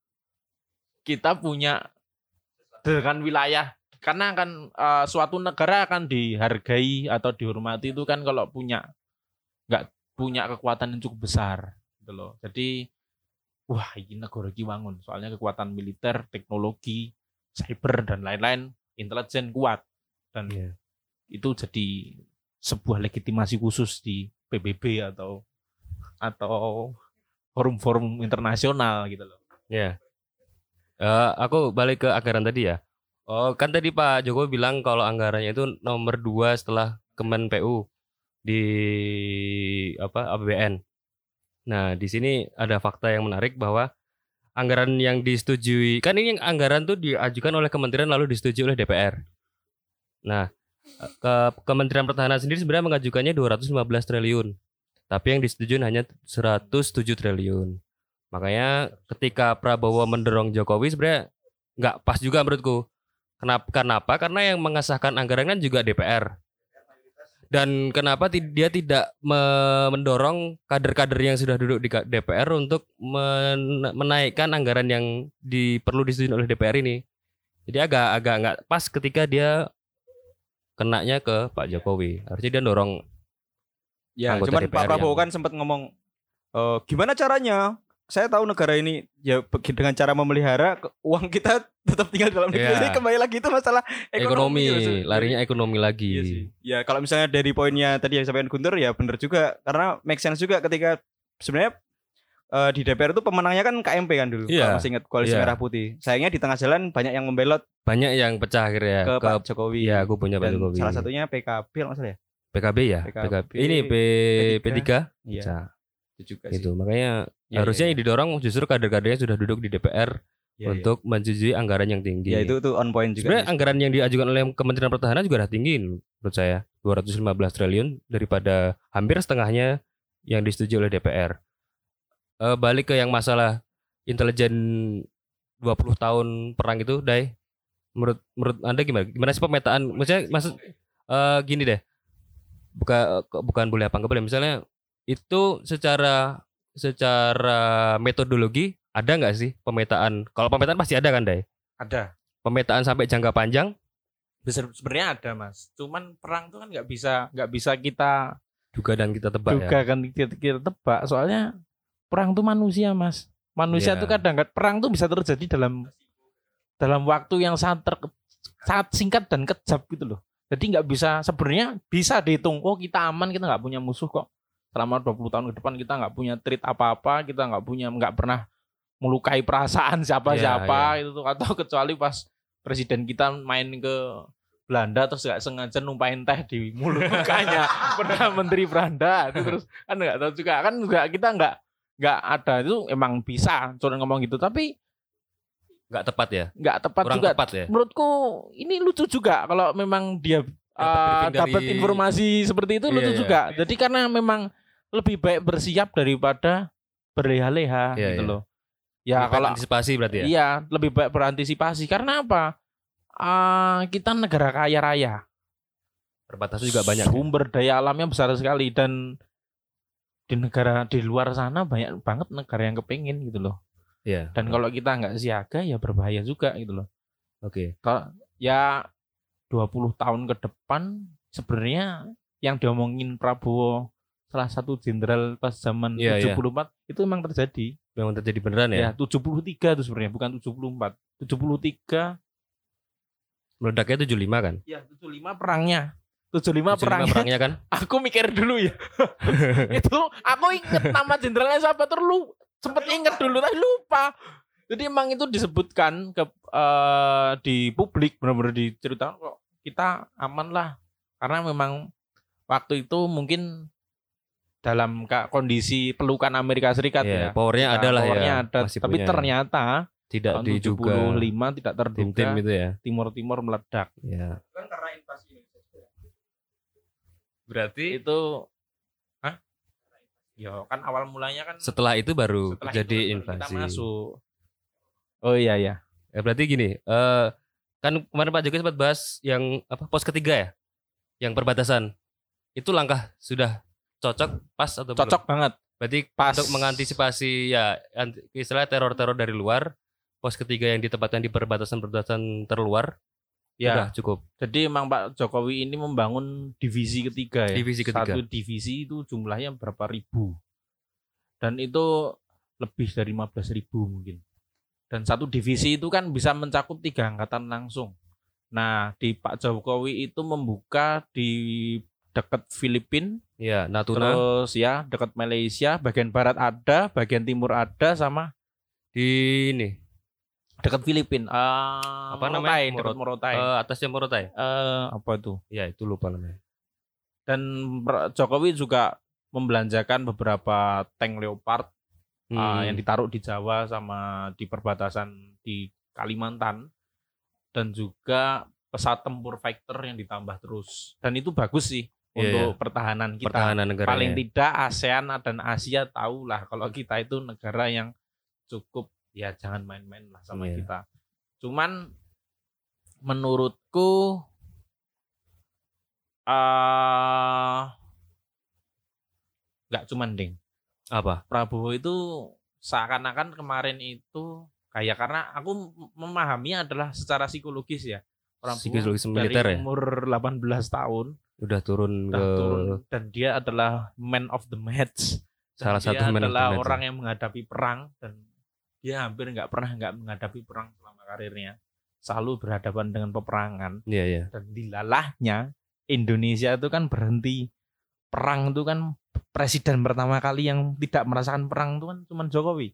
kita punya dengan wilayah, karena kan eh, suatu negara akan dihargai atau dihormati itu kan kalau punya nggak punya kekuatan yang cukup besar gitu loh. Jadi wah ini negara iki wangun, soalnya kekuatan militer, teknologi, cyber dan lain-lain, intelijen kuat, dan Iya. itu jadi sebuah legitimasi khusus di P B B atau atau forum-forum internasional gitu loh. Ya. Eh, aku balik ke anggaran tadi ya. Oh, kan tadi Pak Jokowi bilang kalau anggarannya itu nomor dua setelah Kemen P U di apa A P B N. Nah, di sini ada fakta yang menarik bahwa anggaran yang disetujui, kan ini anggaran tuh diajukan oleh kementerian lalu disetujui oleh D P R. Nah, ke Kementerian Pertahanan sendiri sebenarnya mengajukannya dua ratus lima belas triliun. Tapi yang disetujui hanya seratus tujuh triliun. Makanya ketika Prabowo mendorong Jokowi sebenarnya nggak pas juga menurutku. Kenapa? Kenapa? Karena yang mengesahkan anggaran kan juga D P R. Dan kenapa ti- dia tidak me- mendorong kader-kader yang sudah duduk di ka- D P R untuk men- menaikkan anggaran yang di, perlu disetujui oleh D P R ini. Jadi agak agak nggak pas ketika dia kenanya ke Pak Jokowi. Harusnya dia dorong. Ya, Anggota cuman D P R Pak Prabowo yang- kan sempat ngomong "Eh, gimana caranya? Saya tahu negara ini ya begi- dengan cara memelihara ke- uang kita tetap tinggal dalam negeri." Iya. Jadi kembali lagi itu masalah Ekonomi, ekonomi, gitu maksudnya. larinya ekonomi lagi. Iya sih. Ya kalau misalnya dari poinnya tadi yang disampaikan Guntur ya benar juga, karena make sense juga ketika sebenarnya eh, di D P R itu pemenangnya kan K M P kan dulu. Iya. Kalau masih ingat Koalisi Iya. Merah Putih. Sayangnya di tengah jalan banyak yang membelot Banyak yang pecah akhirnya ke, Pak Jokowi. Iya, aku punya Pak Dan Jokowi. salah satunya P K B kalau nggak salah ya. P K B ya, P K B, Ini P P P tiga. Iya. Pecah. Itu juga sih. Itu makanya Iya, harusnya iya, yang didorong justru kader-kadernya sudah duduk di D P R iya, untuk menyetujui anggaran yang tinggi. iya. Ya itu tuh on point juga. Sebenarnya sih. anggaran yang diajukan oleh Kementerian Pertahanan juga udah tinggi menurut saya, dua ratus lima belas triliun daripada hampir setengahnya yang disetujui oleh D P R. Eh, balik ke yang masalah intelijen dua puluh tahun perang itu, Dai. Menurut menurut Anda gimana? Gimana sih pemetaan? Maksudnya maksud eh, gini deh. Bukan bukan boleh apa enggak boleh. Misalnya itu secara secara metodologi ada nggak sih pemetaan? Kalau pemetaan pasti ada kan, Dai? Ada. Pemetaan sampai jangka panjang. Besar- sebenarnya ada, Mas. Cuman perang itu kan nggak bisa nggak bisa kita Duga dan kita tebak duga ya. kan kita, kita tebak. Soalnya perang itu manusia, Mas. Manusia Iya. itu kadang kadang perang itu bisa terjadi dalam dalam waktu yang sangat ter- sangat singkat dan kejam gitu loh. Jadi nggak bisa, sebenarnya bisa dihitung. Oh kita aman, kita nggak punya musuh kok. Selama dua puluh tahun ke depan kita nggak punya treat apa-apa, kita nggak punya nggak pernah melukai perasaan siapa-siapa Iya, itu tuh. Atau kecuali pas presiden kita main ke Belanda terus nggak sengaja numpain teh di mulut mukanya perdana menteri Belanda itu, terus kan nggak tahu juga kan juga kita nggak nggak ada, itu emang bisa cuma ngomong gitu, tapi Nggak tepat ya. nggak tepat Kurang juga. tepat ya. Menurutku ini lucu juga kalau memang dia Dapat uh, briefing dari- dapat informasi seperti itu, Iya, lucu iya. juga. Jadi karena memang lebih baik bersiap daripada berleha-leha Iya, gitu iya. loh. Ya Lebih kalau antisipasi berarti ya. iya lebih baik berantisipasi, karena apa? Uh, kita negara kaya raya, Perbatasan juga banyak. ya. sumber daya alamnya besar sekali, dan di negara di luar sana banyak banget negara yang kepingin gitu loh. Iya. Dan kalau kita nggak siaga ya berbahaya juga gitu loh. Oke. Kalau ya dua puluh tahun ke depan sebenarnya yang diomongin Prabowo salah satu jenderal pas zaman Iya, tujuh puluh empat itu memang terjadi. Memang terjadi beneran Ya, ya. tujuh puluh tiga itu sebenarnya bukan tujuh puluh empat. tujuh puluh tiga Meledaknya tujuh puluh lima kan? ya tujuh puluh lima perangnya. tujuh puluh lima tujuh puluh lima perangnya. perangnya kan? Aku mikir dulu ya. Itu aku inget nama jenderalnya siapa, terus lu sempet inget dulu tapi lupa. Jadi emang itu disebutkan ke eh, di publik benar-benar diceritakan kok kita aman lah karena memang waktu itu mungkin dalam ka- kondisi pelukan Amerika Serikat Iya, ya. powernya Kita- ada lah powernya ya. ada. Masih Tapi punya. ternyata Tidak tahun diduga tujuh puluh lima tidak terduga tim-tim itu ya. Timur-Timur meledak. Ya. Kan karena invasi Indonesia. Berarti Itu hah? Ya kan awal mulanya kan setelah itu baru setelah jadi itu baru invasi. kita masuk. Oh iya ya. Ya, berarti gini, eh kan kemarin Pak Jokowi sempat bahas yang apa pos ketiga ya, yang perbatasan. Itu langkah sudah cocok pas atau belum? Cocok banget. Berarti Pas. untuk mengantisipasi ya anti- istilah teror-teror dari luar, pos ketiga yang ditempatkan di perbatasan-perbatasan terluar Ya. sudah cukup. Jadi emang Pak Jokowi ini membangun divisi ketiga ya. Divisi ketiga. Satu divisi itu jumlahnya berapa ribu. Dan itu lebih dari lima belas ribu mungkin. Dan satu divisi itu kan bisa mencakup tiga angkatan langsung. Nah, di Pak Jokowi itu membuka di dekat Filipina, Ya, Natuna terus ya dekat Malaysia, bagian barat ada, bagian timur ada, sama di ini dekat Filipina. Uh, Apa namanya? Dekat Morot- Morotai. eh, atasnya Morotai. Eh, apa itu? Ya, itu lupa namanya. Dan Pak Jokowi juga membelanjakan beberapa tank Leopard uh, Hmm. yang ditaruh di Jawa sama di perbatasan di Kalimantan, dan juga pesawat tempur fighter yang ditambah terus. Dan itu bagus sih Iya, untuk iya. pertahanan kita. Pertahanan negara. Paling tidak ASEAN dan Asia tahulah kalau kita itu negara yang cukup, ya jangan main-main lah sama Iya. kita. Cuman menurutku eh nggak cuman ding. Apa? Prabowo itu seakan-akan kemarin itu kayak, karena aku memahami adalah secara psikologis ya. Prabowo Psikologis dari militer ya? umur delapan belas tahun Udah turun udah ke turun, dan dia adalah man of the match. Dan salah dia satu man of the adalah match. orang yang menghadapi perang, dan dia hampir nggak pernah nggak menghadapi perang selama karirnya. Selalu berhadapan dengan peperangan, Iya, iya. dan dilalahnya Indonesia itu kan berhenti perang itu kan, presiden pertama kali yang tidak merasakan perang itu kan cuma Jokowi.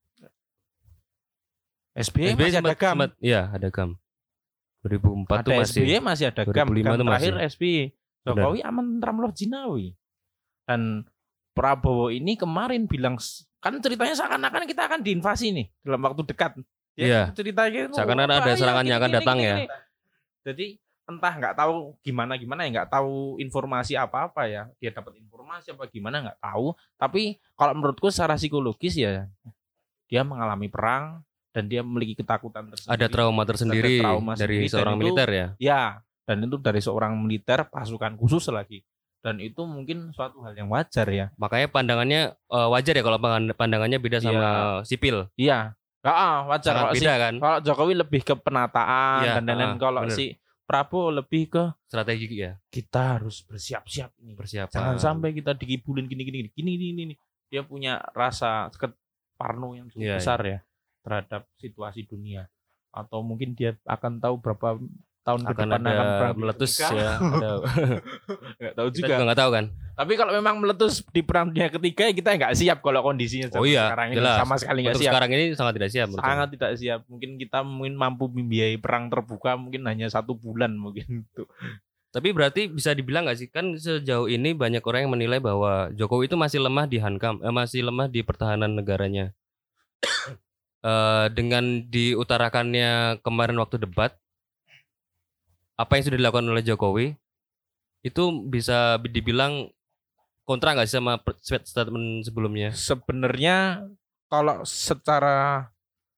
S B Y S B Y masih ada sempat- gam. sempat- Iya, ada gam. dua ribu empat tuh Ada masih. S B Y masih ada gam. dua ribu lima Gam tuh terakhir masih. S B Y. Jokowi aman tentram loh Jinawi. Dan Prabowo ini kemarin bilang, kan ceritanya seakan-akan kita akan diinvasi nih dalam waktu dekat. Iya. Ceritanya Seakan-akan ada bahaya, serangan yang akan gini, datang gini, ya. gini. Jadi entah nggak tahu gimana gimana ya, nggak tahu informasi apa-apa ya. Dia dapat informasi apa gimana nggak tahu. Tapi kalau menurutku secara psikologis ya, dia mengalami perang dan dia memiliki ketakutan tersendiri. Ada trauma tersendiri Ada trauma dari sendiri, dan seorang itu- militer ya. Ya, dan itu dari seorang militer pasukan khusus lagi. Dan itu mungkin suatu hal yang wajar ya. Makanya pandangannya eh, wajar ya kalau pangan- pandangannya beda sama sipil. Iya. Ah, wajar Sangat kalau si, beda kan kalau Jokowi lebih ke penataan Iya, dan lain-lain. ah, Kalau bener. si Prabowo lebih ke strategi ya, kita harus bersiap-siap ini. persiapan. Jangan sampai kita dikibulin gini-gini gini gini gini. Dia punya rasa ke parno yang cukup Iya, besar ya terhadap situasi dunia. Atau mungkin dia akan tahu berapa tahun ke akan depan ada akan perang meletus ketiga. ya. Ada, Nggak tahu kita juga. juga nggak tahu kan. Tapi kalau memang meletus di perang dunia ketiga, kita nggak siap kalau kondisinya Oh zaman iya, sekarang ini jelas. sama sekali nggak Untuk siap. sekarang ini sangat tidak siap. menurut Sangat tidak siap. Mungkin kita mungkin mampu membiayai perang terbuka mungkin hanya satu bulan mungkin itu. saya. Tapi berarti bisa dibilang nggak sih, kan sejauh ini banyak orang yang menilai bahwa Jokowi itu masih lemah di hankam, eh, masih lemah di pertahanan negaranya. Eh, dengan diutarakannya kemarin waktu debat, apa yang sudah dilakukan oleh Jokowi itu bisa dibilang kontra nggak sih sama per- statement sebelumnya? Sebenarnya kalau secara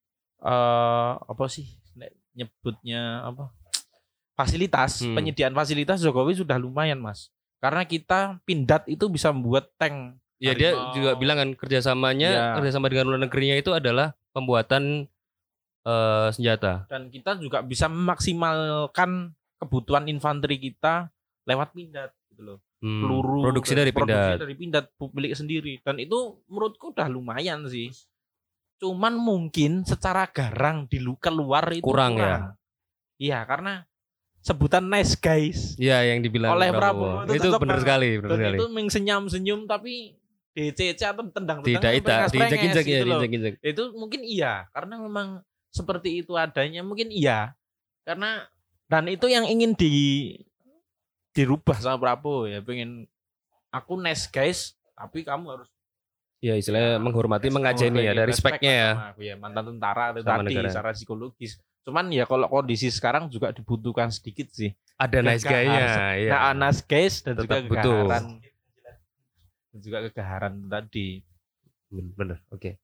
eh apa sih nek nyebutnya apa? Fasilitas, Hmm. penyediaan fasilitas Jokowi sudah lumayan, Mas. Karena kita Pindad itu bisa membuat tank. Ya dia Harimau. juga bilang kan kerjasamanya Ya. kerjasama dengan luar negerinya itu adalah pembuatan eh, senjata. Dan kita juga bisa memaksimalkan kebutuhan infanteri kita lewat Pindad gitu loh. Hmm, Peluru produksi dan dari Pindad. dari Pindad milik sendiri, dan itu menurutku udah lumayan sih. Cuman mungkin secara garang di lu keluar itu Kurang ya? Iya, karena sebutan nice guys Iya yang dibilang oleh Prabowo. Prabowo itu Itu tetap benar banget. sekali, benar dan sekali. itu senyum-senyum tapi D C C atau tendang-tendang Tidak sampai tidak nggak sprenges diinjek-injek ya, gitu loh. diinjek-injek. Itu mungkin iya, karena memang seperti itu adanya mungkin iya. Karena dan itu yang ingin di dirubah sama Prabowo ya, pengen aku nice guys, tapi kamu harus Ya istilahnya menghormati, mengajeni ya, dari respectnya ya. Sama aku ya, mantan tentara itu Sama tadi negara. secara psikologis. Cuman ya kalau kondisi sekarang juga dibutuhkan sedikit sih. Ada nice guy-nya. Ya. Nah, nice guys dan juga Tetap butuh. kegaharan. Dan juga kegaharan tadi. Bener, oke.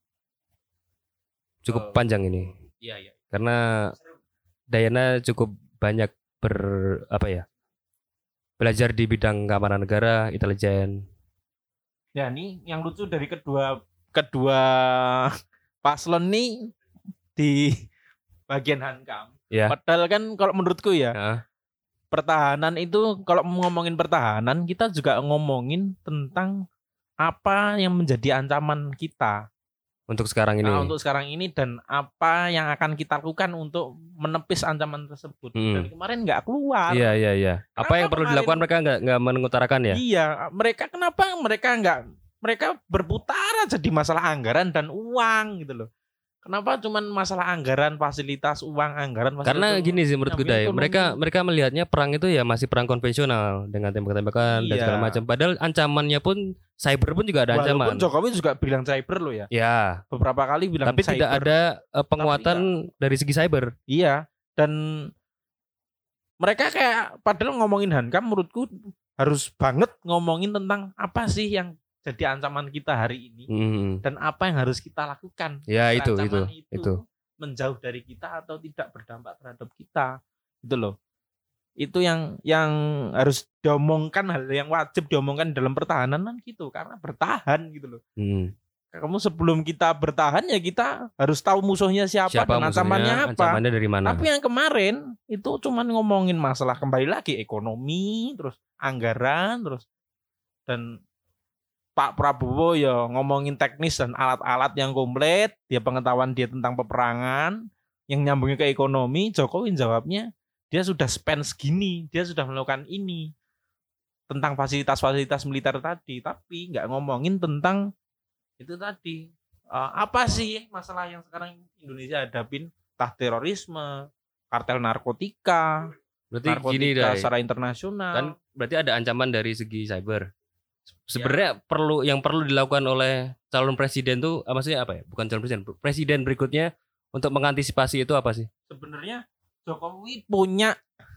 Cukup Oh. panjang ini. Iya, iya. Karena Dayana cukup banyak ber apa ya? Belajar di bidang keamanan negara, intelijen. Ya, ini yang lucu dari kedua kedua paslon nih di bagian Hankam. Ya. Padahal kan kalau menurutku ya, Heeh. pertahanan itu kalau ngomongin pertahanan kita juga ngomongin tentang apa yang menjadi ancaman kita Untuk sekarang ini. nah, untuk sekarang ini dan apa yang akan kita lakukan untuk menepis ancaman tersebut. Hmm. Dan kemarin nggak keluar. Iya, iya, iya. Apa Kenapa yang perlu kemarin- dilakukan mereka nggak nggak mengutarakan ya? Iya, mereka kenapa mereka nggak mereka berputar aja di masalah anggaran dan uang gitu loh. Kenapa cuman masalah anggaran, fasilitas, uang, anggaran, fasilitas, Karena gini sih menurutku Nyambung Day, ekonomi. mereka mereka melihatnya perang itu ya masih perang konvensional dengan tembak-tembakan dan Iya. segala macam. Padahal ancamannya pun cyber pun juga ada Walaupun ancaman. Jokowi juga bilang cyber loh ya. Ya, Beberapa kali bilang tapi tidak cyber. ada eh, penguatan dari segi cyber. Iya, dan mereka kayak padahal ngomongin Hankam menurutku harus banget ngomongin tentang apa sih yang jadi ancaman kita hari ini Hmm. dan apa yang harus kita lakukan. Ya agar itu itu ancaman itu. menjauh dari kita atau tidak berdampak terhadap kita. Gitu loh. Itu yang yang harus diomongkan, hal yang wajib diomongkan dalam pertahanan kan gitu, karena bertahan gitu loh. Hmm. Kamu sebelum kita bertahan ya kita harus tahu musuhnya siapa, Siapa dan ancamannya musuhnya, apa. ancamannya dari mana? Tapi yang kemarin itu cuman ngomongin masalah kembali lagi ekonomi, terus anggaran, terus dan Pak Prabowo ya ngomongin teknis dan alat-alat yang komplit, dia pengetahuan dia tentang peperangan, yang nyambungnya ke ekonomi. Jokowi jawabnya dia sudah spend segini, dia sudah melakukan ini tentang fasilitas-fasilitas militer tadi, tapi nggak ngomongin tentang itu tadi. Eh, apa sih masalah yang sekarang Indonesia hadapin? Entah terorisme, kartel narkotika, Berarti narkotika gini Day. secara internasional. Kan berarti ada ancaman dari segi cyber. Sebenarnya perlu yang perlu dilakukan oleh calon presiden tuh apa sih apa ya? Bukan calon presiden, presiden berikutnya untuk mengantisipasi itu apa sih? Sebenarnya Jokowi punya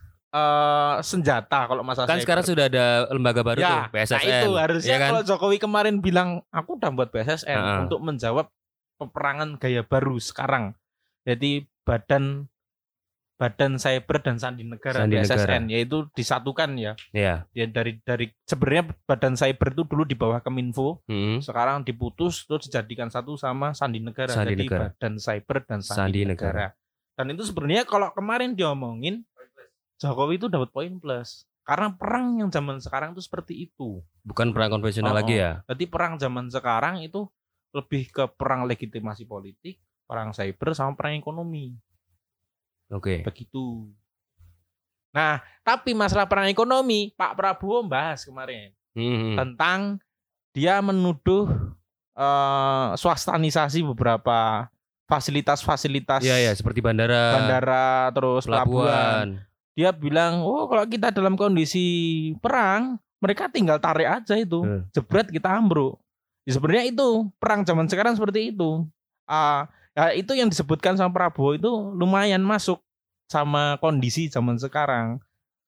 eh, senjata kalau masalah Kan cyber. sekarang sudah ada lembaga baru ya, tuh, P S S N. Nah itu harusnya ya kan? kalau Jokowi kemarin bilang aku udah buat P S S N Heeh. untuk menjawab peperangan gaya baru sekarang. Jadi badan Badan Cyber dan Sandi Negara Sandi B S S N Negara. yaitu disatukan ya. Iya. Ya dari dari sebenarnya Badan Cyber itu dulu di bawah Kominfo, Hmm. sekarang diputus terus dijadikan satu sama Sandi Negara. Sandi Jadi Negara. Badan Cyber dan Sandi, Sandi Negara. Dan itu sebenarnya kalau kemarin diomongin Jokowi itu dapat poin plus. Karena perang yang zaman sekarang itu seperti itu. Bukan perang konvensional Oh, lagi oh. ya. Jadi perang zaman sekarang itu lebih ke perang legitimasi politik, perang cyber sama perang ekonomi. Oke. Begitu. Nah, tapi masalah perang ekonomi, Pak Prabowo bahas kemarin Hmm. tentang dia menuduh eh, swastanisasi beberapa fasilitas-fasilitas Iya ya, seperti bandara, bandara terus pelabuhan. pelabuhan. Dia bilang, "Oh, kalau kita dalam kondisi perang, mereka tinggal tarik aja itu. Hmm. Jebret kita ambruk." Ya, sebenarnya itu perang zaman sekarang seperti itu. Ah, ya, itu yang disebutkan sama Prabowo itu lumayan masuk sama kondisi zaman sekarang.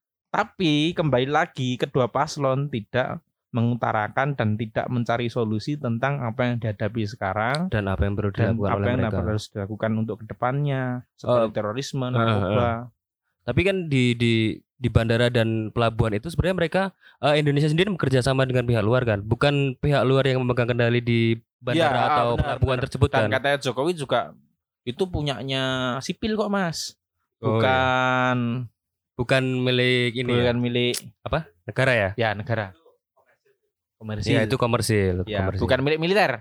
Tapi kembali lagi kedua paslon tidak mengutarakan dan tidak mencari solusi tentang apa yang dihadapi sekarang Dan apa yang perlu dan dilakukan apa oleh yang mereka. harus dilakukan untuk kedepannya seperti Oh, terorisme, uh, narkoba. Tapi kan di di di bandara dan pelabuhan itu sebenarnya mereka eh, Indonesia sendiri bekerja sama dengan pihak luar kan, bukan pihak luar yang memegang kendali di bandara Ya, atau benar, pelabuhan benar. tersebut Dan kan. katanya Jokowi juga itu punyanya sipil kok mas, Oh, bukan Bukan milik ini ya, bukan milik negara ya. ya negara komersil. Iya, itu komersil, itu Ya, komersil. bukan milik militer.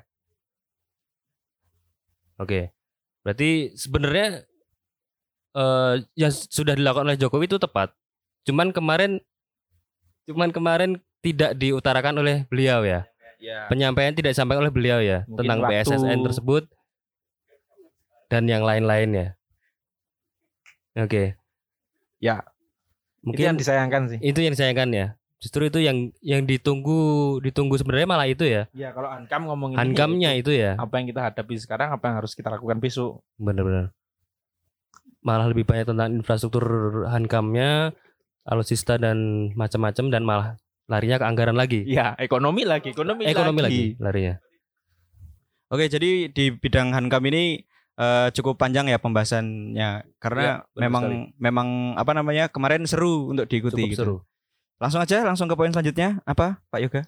Oke. Berarti sebenarnya eh yang sudah dilakukan oleh Jokowi itu tepat. Cuman kemarin cuman kemarin tidak diutarakan oleh beliau ya. Ya. Penyampaian tidak disampaikan oleh beliau ya Mungkin tentang waktu- B S S N tersebut dan yang lain-lainnya. Oke. Ya, itu Mungkin yang disayangkan sih. itu yang disayangkan ya. Justru itu yang yang ditunggu ditunggu sebenarnya malah itu ya. Ya kalau Hankam ngomongin Hankamnya ini, itu ya. apa yang kita hadapi sekarang, apa yang harus kita lakukan besok. Benar-benar. Malah lebih banyak tentang infrastruktur Hankamnya, alutsista dan macam-macam dan malah larinya ke anggaran lagi. Ya, ekonomi lagi, ekonomi, Ekonomi lagi, lagi. larinya. Oke, jadi di bidang Hankam ini eh, cukup panjang ya pembahasannya karena Ya, betul memang sekali. memang apa namanya kemarin seru untuk diikuti. Cukup gitu. seru. Langsung aja, langsung ke poin selanjutnya apa, Pak Yoga?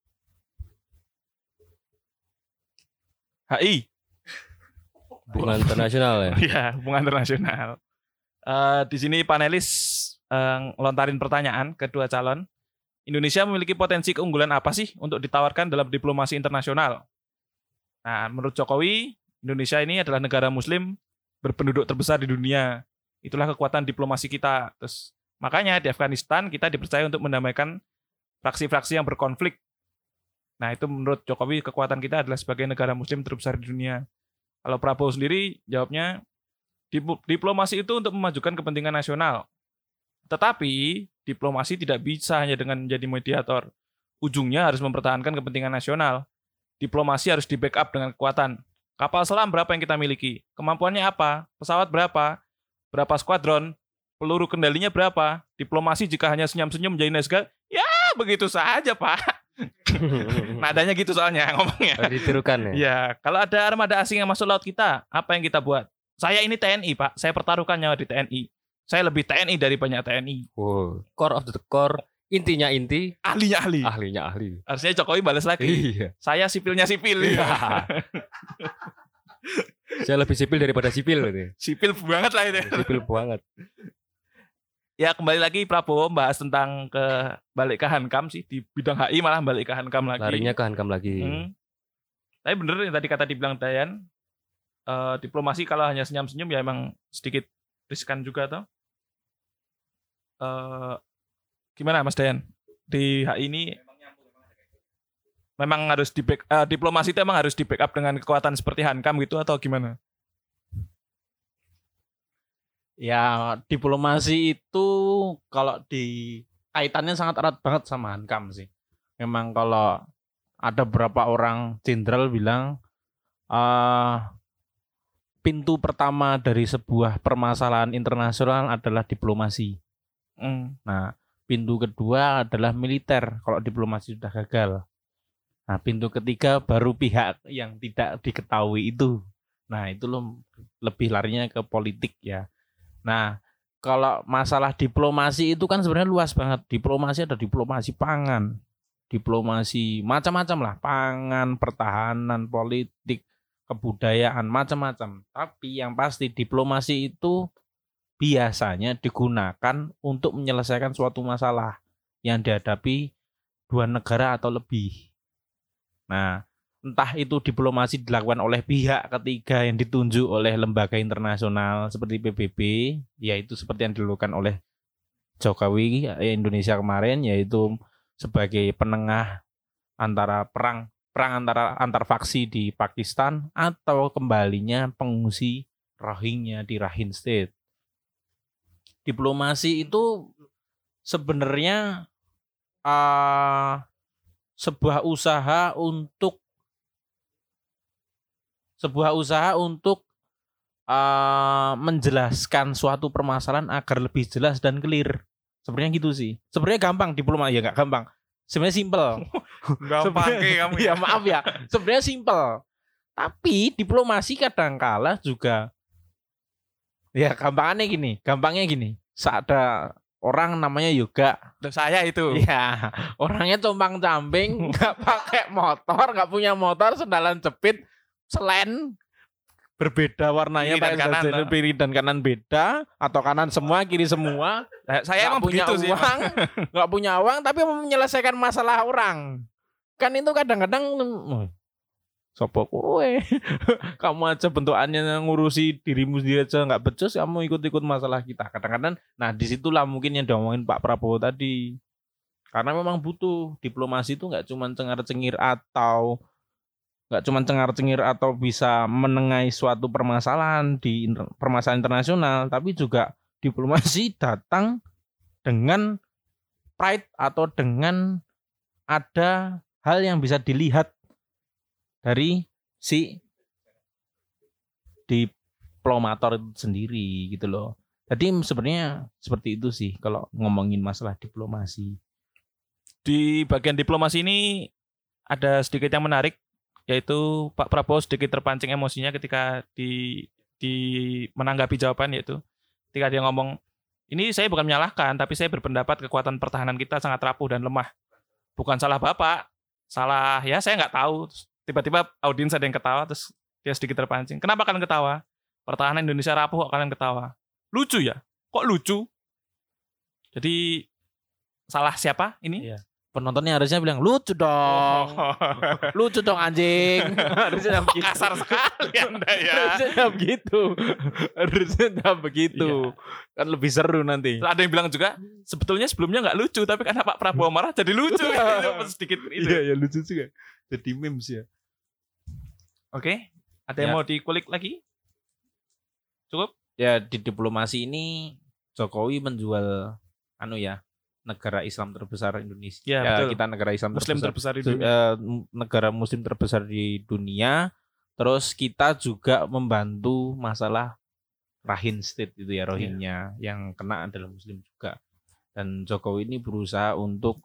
H I. Hubungan internasional ya. Ya, hubungan internasional. Eh, di sini panelis eh, ngelontarin pertanyaan ke dua calon. Indonesia memiliki potensi keunggulan apa sih untuk ditawarkan dalam diplomasi internasional? Nah, menurut Jokowi, Indonesia ini adalah negara Muslim berpenduduk terbesar di dunia. Itulah kekuatan diplomasi kita. Terus makanya di Afghanistan kita dipercaya untuk mendamaikan fraksi-fraksi yang berkonflik. Nah, itu menurut Jokowi kekuatan kita adalah sebagai negara Muslim terbesar di dunia. Kalau Prabowo sendiri jawabnya dip- diplomasi itu untuk memajukan kepentingan nasional. Tetapi diplomasi tidak bisa hanya dengan menjadi mediator. Ujungnya harus mempertahankan kepentingan nasional. Diplomasi harus di-backup dengan kekuatan. Kapal selam berapa yang kita miliki? Kemampuannya apa? Pesawat berapa? Berapa skuadron? Peluru kendalinya berapa? Diplomasi jika hanya senyum-senyum menjadi negara, ya begitu saja, Pak. Nadanya gitu soalnya ngomongnya. Harus ditirukan ya. Ya, kalau ada armada asing yang masuk laut kita, apa yang kita buat? Saya ini T N I, Pak. Saya pertaruhkan nyawa di T N I. Saya lebih T N I dari banyak T N I. Wow. Core of the core, intinya inti, Ahlinya ahli. ahlinya ahli. Harusnya Jokowi balas lagi. Iya. Saya sipilnya sipil. Saya lebih sipil daripada sipil ini. Sipil banget lah itu. Sipil banget. Ya, kembali lagi Prabowo bahas tentang ke balik ke Hankam sih. Di bidang H I malah balik ke Hankam lagi. Larinya ke Hankam lagi. Hmm. Tapi bener yang tadi kata dibilang Dayan, eh, diplomasi kalau hanya senyum-senyum ya emang sedikit riskan juga toh. Eh, gimana Mas Dayan? Di H I ini memang harus di back, eh, diplomasi itu emang harus di backup dengan kekuatan seperti Hankam gitu atau gimana? Ya, diplomasi itu kalau di kaitannya sangat erat banget sama Hankam sih. Memang kalau ada beberapa orang jenderal bilang uh, pintu pertama dari sebuah permasalahan internasional adalah diplomasi. Hmm. Nah, pintu kedua adalah militer kalau diplomasi sudah gagal. Nah, pintu ketiga baru pihak yang tidak diketahui itu. Nah, itu loh lebih larinya ke politik ya. Nah, kalau masalah diplomasi itu kan sebenarnya luas banget. Diplomasi ada diplomasi pangan, diplomasi macam-macam lah, pangan, pertahanan, politik, kebudayaan, macam-macam. Tapi yang pasti diplomasi itu biasanya digunakan untuk menyelesaikan suatu masalah yang dihadapi dua negara atau lebih. Nah, entah itu diplomasi dilakukan oleh pihak ketiga yang ditunjuk oleh lembaga internasional seperti P B B, yaitu seperti yang dilakukan oleh Jokowi Indonesia kemarin, yaitu sebagai penengah antara perang perang antara antar faksi di Pakistan atau kembalinya pengungsi Rohingya di Rakhine State. Diplomasi itu sebenarnya uh, sebuah usaha untuk sebuah usaha untuk uh, menjelaskan suatu permasalahan agar lebih jelas dan clear. Sebenarnya gitu sih. Sebenarnya gampang diplomasi, ya nggak gampang. Sebenarnya simple. Gampang kayak kamu ya maaf ya. Sebenarnya simple. Tapi diplomasi kadangkala juga ya gampangannya gini, gampangnya gini. Saat ada orang namanya Yoga, saya itu. ya orangnya compang-camping, nggak pakai motor, nggak punya motor, sendalan jepit, selen berbeda warnanya, Kiri dan pakai kanan, sendal nah. kiri dan kanan beda, atau kanan semua kiri semua. Nah, saya Nggak emang punya begitu sih. uang, nggak punya uang, tapi mau menyelesaikan masalah orang. Kan itu kadang-kadang, "Oh, sopo kowe, kamu aja bentukannya ngurusi dirimu sendiri aja nggak becus, kamu ikut-ikut masalah kita." Kadang-kadang, nah disitulah mungkin yang diomongin Pak Prabowo tadi. Karena memang butuh diplomasi itu nggak cuma cengar-cengir atau nggak cuma cengar-cengir atau bisa menengahi suatu permasalahan di inter- permasalahan internasional, tapi juga diplomasi datang dengan pride atau dengan ada hal yang bisa dilihat dari si diplomator itu sendiri gitu loh. Jadi sebenarnya seperti itu sih kalau ngomongin masalah diplomasi. Di bagian diplomasi ini ada sedikit yang menarik, yaitu Pak Prabowo sedikit terpancing emosinya ketika di di menanggapi jawaban, yaitu ketika dia ngomong, ini saya bukan menyalahkan, tapi saya berpendapat kekuatan pertahanan kita sangat rapuh dan lemah. Bukan salah Bapak, salah ya saya nggak tahu. Terus tiba-tiba audiens ada yang ketawa, terus dia sedikit terpancing. Kenapa kalian ketawa? Pertahanan Indonesia rapuh kok kalian ketawa? Lucu ya? Kok lucu? Jadi salah siapa ini? Iya. Penontonnya harusnya bilang lucu dong, lucu dong anjing. Harusnya Oh, kasar sekali Anda ya. Harusnya begitu, harusnya begitu. Kan lebih seru nanti. Terus ada yang bilang juga sebetulnya sebelumnya nggak lucu, tapi karena Pak Prabowo marah jadi lucu. Itu sedikit itu. Iya, ya lucu juga. Jadi memes ya. Oke, ada yang Ya. mau dikulik lagi? Cukup? Ya di diplomasi ini Jokowi menjual anu ya, negara Islam terbesar Indonesia. Ya, betul. Kita negara Islam Muslim terbesar, terbesar di du- dunia. eh, negara Muslim terbesar di dunia. Terus kita juga membantu masalah Rakhine State itu ya, Rohingya yang kena adalah Muslim juga. Dan Jokowi ini berusaha untuk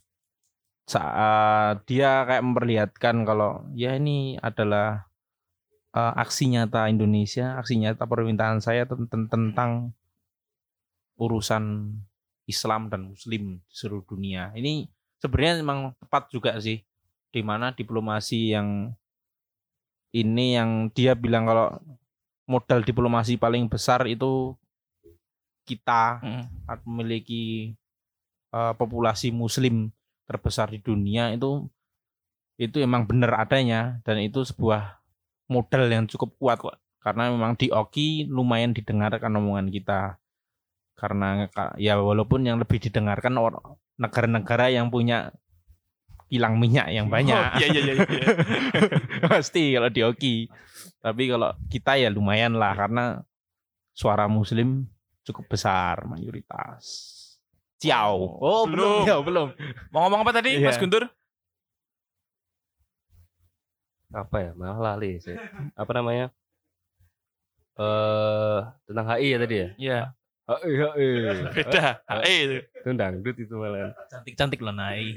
saat dia kayak memperlihatkan kalau ya ini adalah eh, aksi nyata Indonesia, aksi nyata permintaan saya tentang, tentang urusan Islam dan Muslim di seluruh dunia. Ini sebenarnya memang tepat juga sih, di mana diplomasi yang ini yang dia bilang kalau modal diplomasi paling besar itu kita Mm. memiliki uh, populasi Muslim terbesar di dunia, itu itu emang benar adanya, dan itu sebuah modal yang cukup kuat kok, karena memang di O K I lumayan didengarkan omongan kita, karena ya walaupun yang lebih didengarkan or- negara-negara yang punya kilang minyak yang banyak. Oh, iya, iya, iya, iya. Pasti kalau di O K I. Tapi kalau kita ya lumayan lah, karena suara Muslim cukup besar mayoritas. Ciao. Oh, belum. belum. Ya, belum. Mau ngomong apa tadi, Iya. Mas Guntur? Apa ya? Malah lali saya. Apa namanya? Eh tentang H I ya tadi ya? Iya. H I H I. Beda. Eh, itu. Itu dangdut itu malah. Cantik-cantik loh Nai.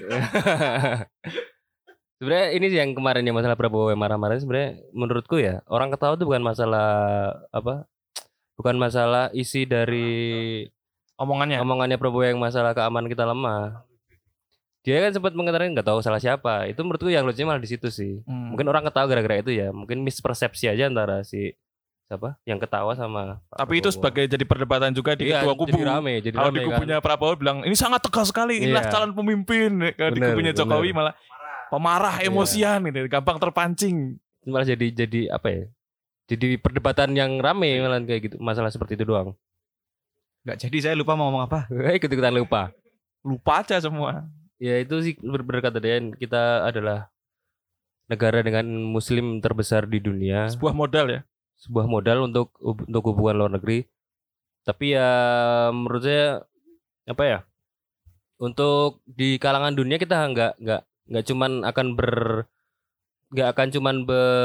Sebenarnya ini sih yang kemarin yang masalah Prabowo yang marah-marah, sebenarnya menurutku ya orang ketawa itu bukan masalah apa? Bukan masalah isi dari Omongannya. omongannya Prabowo yang masalah keamanan kita lemah. Dia kan sempat mengatakan nggak tahu salah siapa. Itu menurutku yang lucunya malah di situ sih. Hmm. Mungkin orang ketawa gara-gara itu ya. Mungkin mispersepsi aja antara si siapa yang ketawa sama Pak Tapi itu Prabowo. sebagai jadi perdebatan juga di Iya, ketua kubu. jadi rame, jadi Kalau rame di kan. kubunya Prabowo bilang ini sangat tegas sekali, inilah Iya. calon pemimpin. Kalau di Bener, kubunya Jokowi bener. malah pemarah, Iya. emosian gitu, gampang terpancing. Malah jadi jadi apa ya? Jadi perdebatan yang rame malah kayak gitu. Masalah seperti itu doang. Nggak jadi, saya lupa mau ngomong apa. Ikut-ikutan lupa. Lupa aja semua. Ya itu sih bener kata Dean, kita adalah negara dengan muslim terbesar di dunia, Sebuah modal ya. sebuah modal untuk untuk hubungan luar negeri. Tapi ya menurut saya apa ya? Untuk di kalangan dunia kita nggak nggak nggak cuman akan ber nggak akan cuman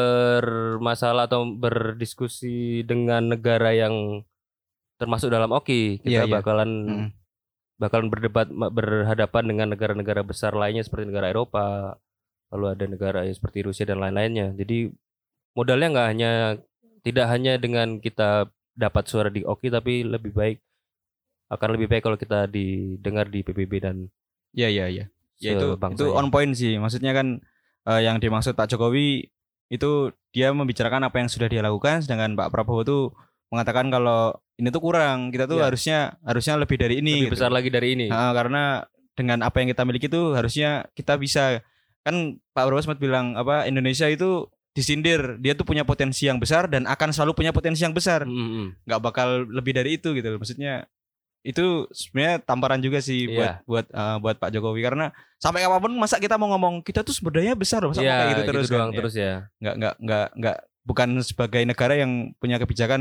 bermasalah atau berdiskusi dengan negara yang termasuk dalam O K I. Kita Iya, iya. bakalan Mm. bakalan berdebat ma- berhadapan dengan negara-negara besar lainnya seperti negara Eropa, lalu ada negara ya seperti Rusia dan lain-lainnya. Jadi modalnya nggak hanya tidak hanya dengan kita dapat suara di O K I, tapi lebih baik akan lebih baik kalau kita didengar di P B B dan Iya, iya, iya. Ya itu sebangsa itu ini. on point sih. Maksudnya kan eh, yang dimaksud Pak Jokowi itu dia membicarakan apa yang sudah dia lakukan, sedangkan Pak Prabowo tuh mengatakan kalau ini tuh kurang, kita tuh Iya. harusnya harusnya lebih dari ini. lebih gitu. besar lagi dari ini. Ah, karena dengan apa yang kita miliki tuh harusnya kita bisa, kan Pak Prabowo sempat bilang apa Indonesia itu disindir, dia tuh punya potensi yang besar dan akan selalu punya potensi yang besar, Mm, mm, mm. nggak bakal lebih dari itu gitu loh. Maksudnya itu sebenarnya tamparan juga sih Iya. buat buat eh, buat Pak Jokowi, karena sampai kapanpun masa kita mau ngomong kita tuh sebenarnya besar loh, masa mau Iya, kayak gitu gitu terus doang kan? Ya. terus ya. nggak nggak nggak nggak bukan sebagai negara yang punya kebijakan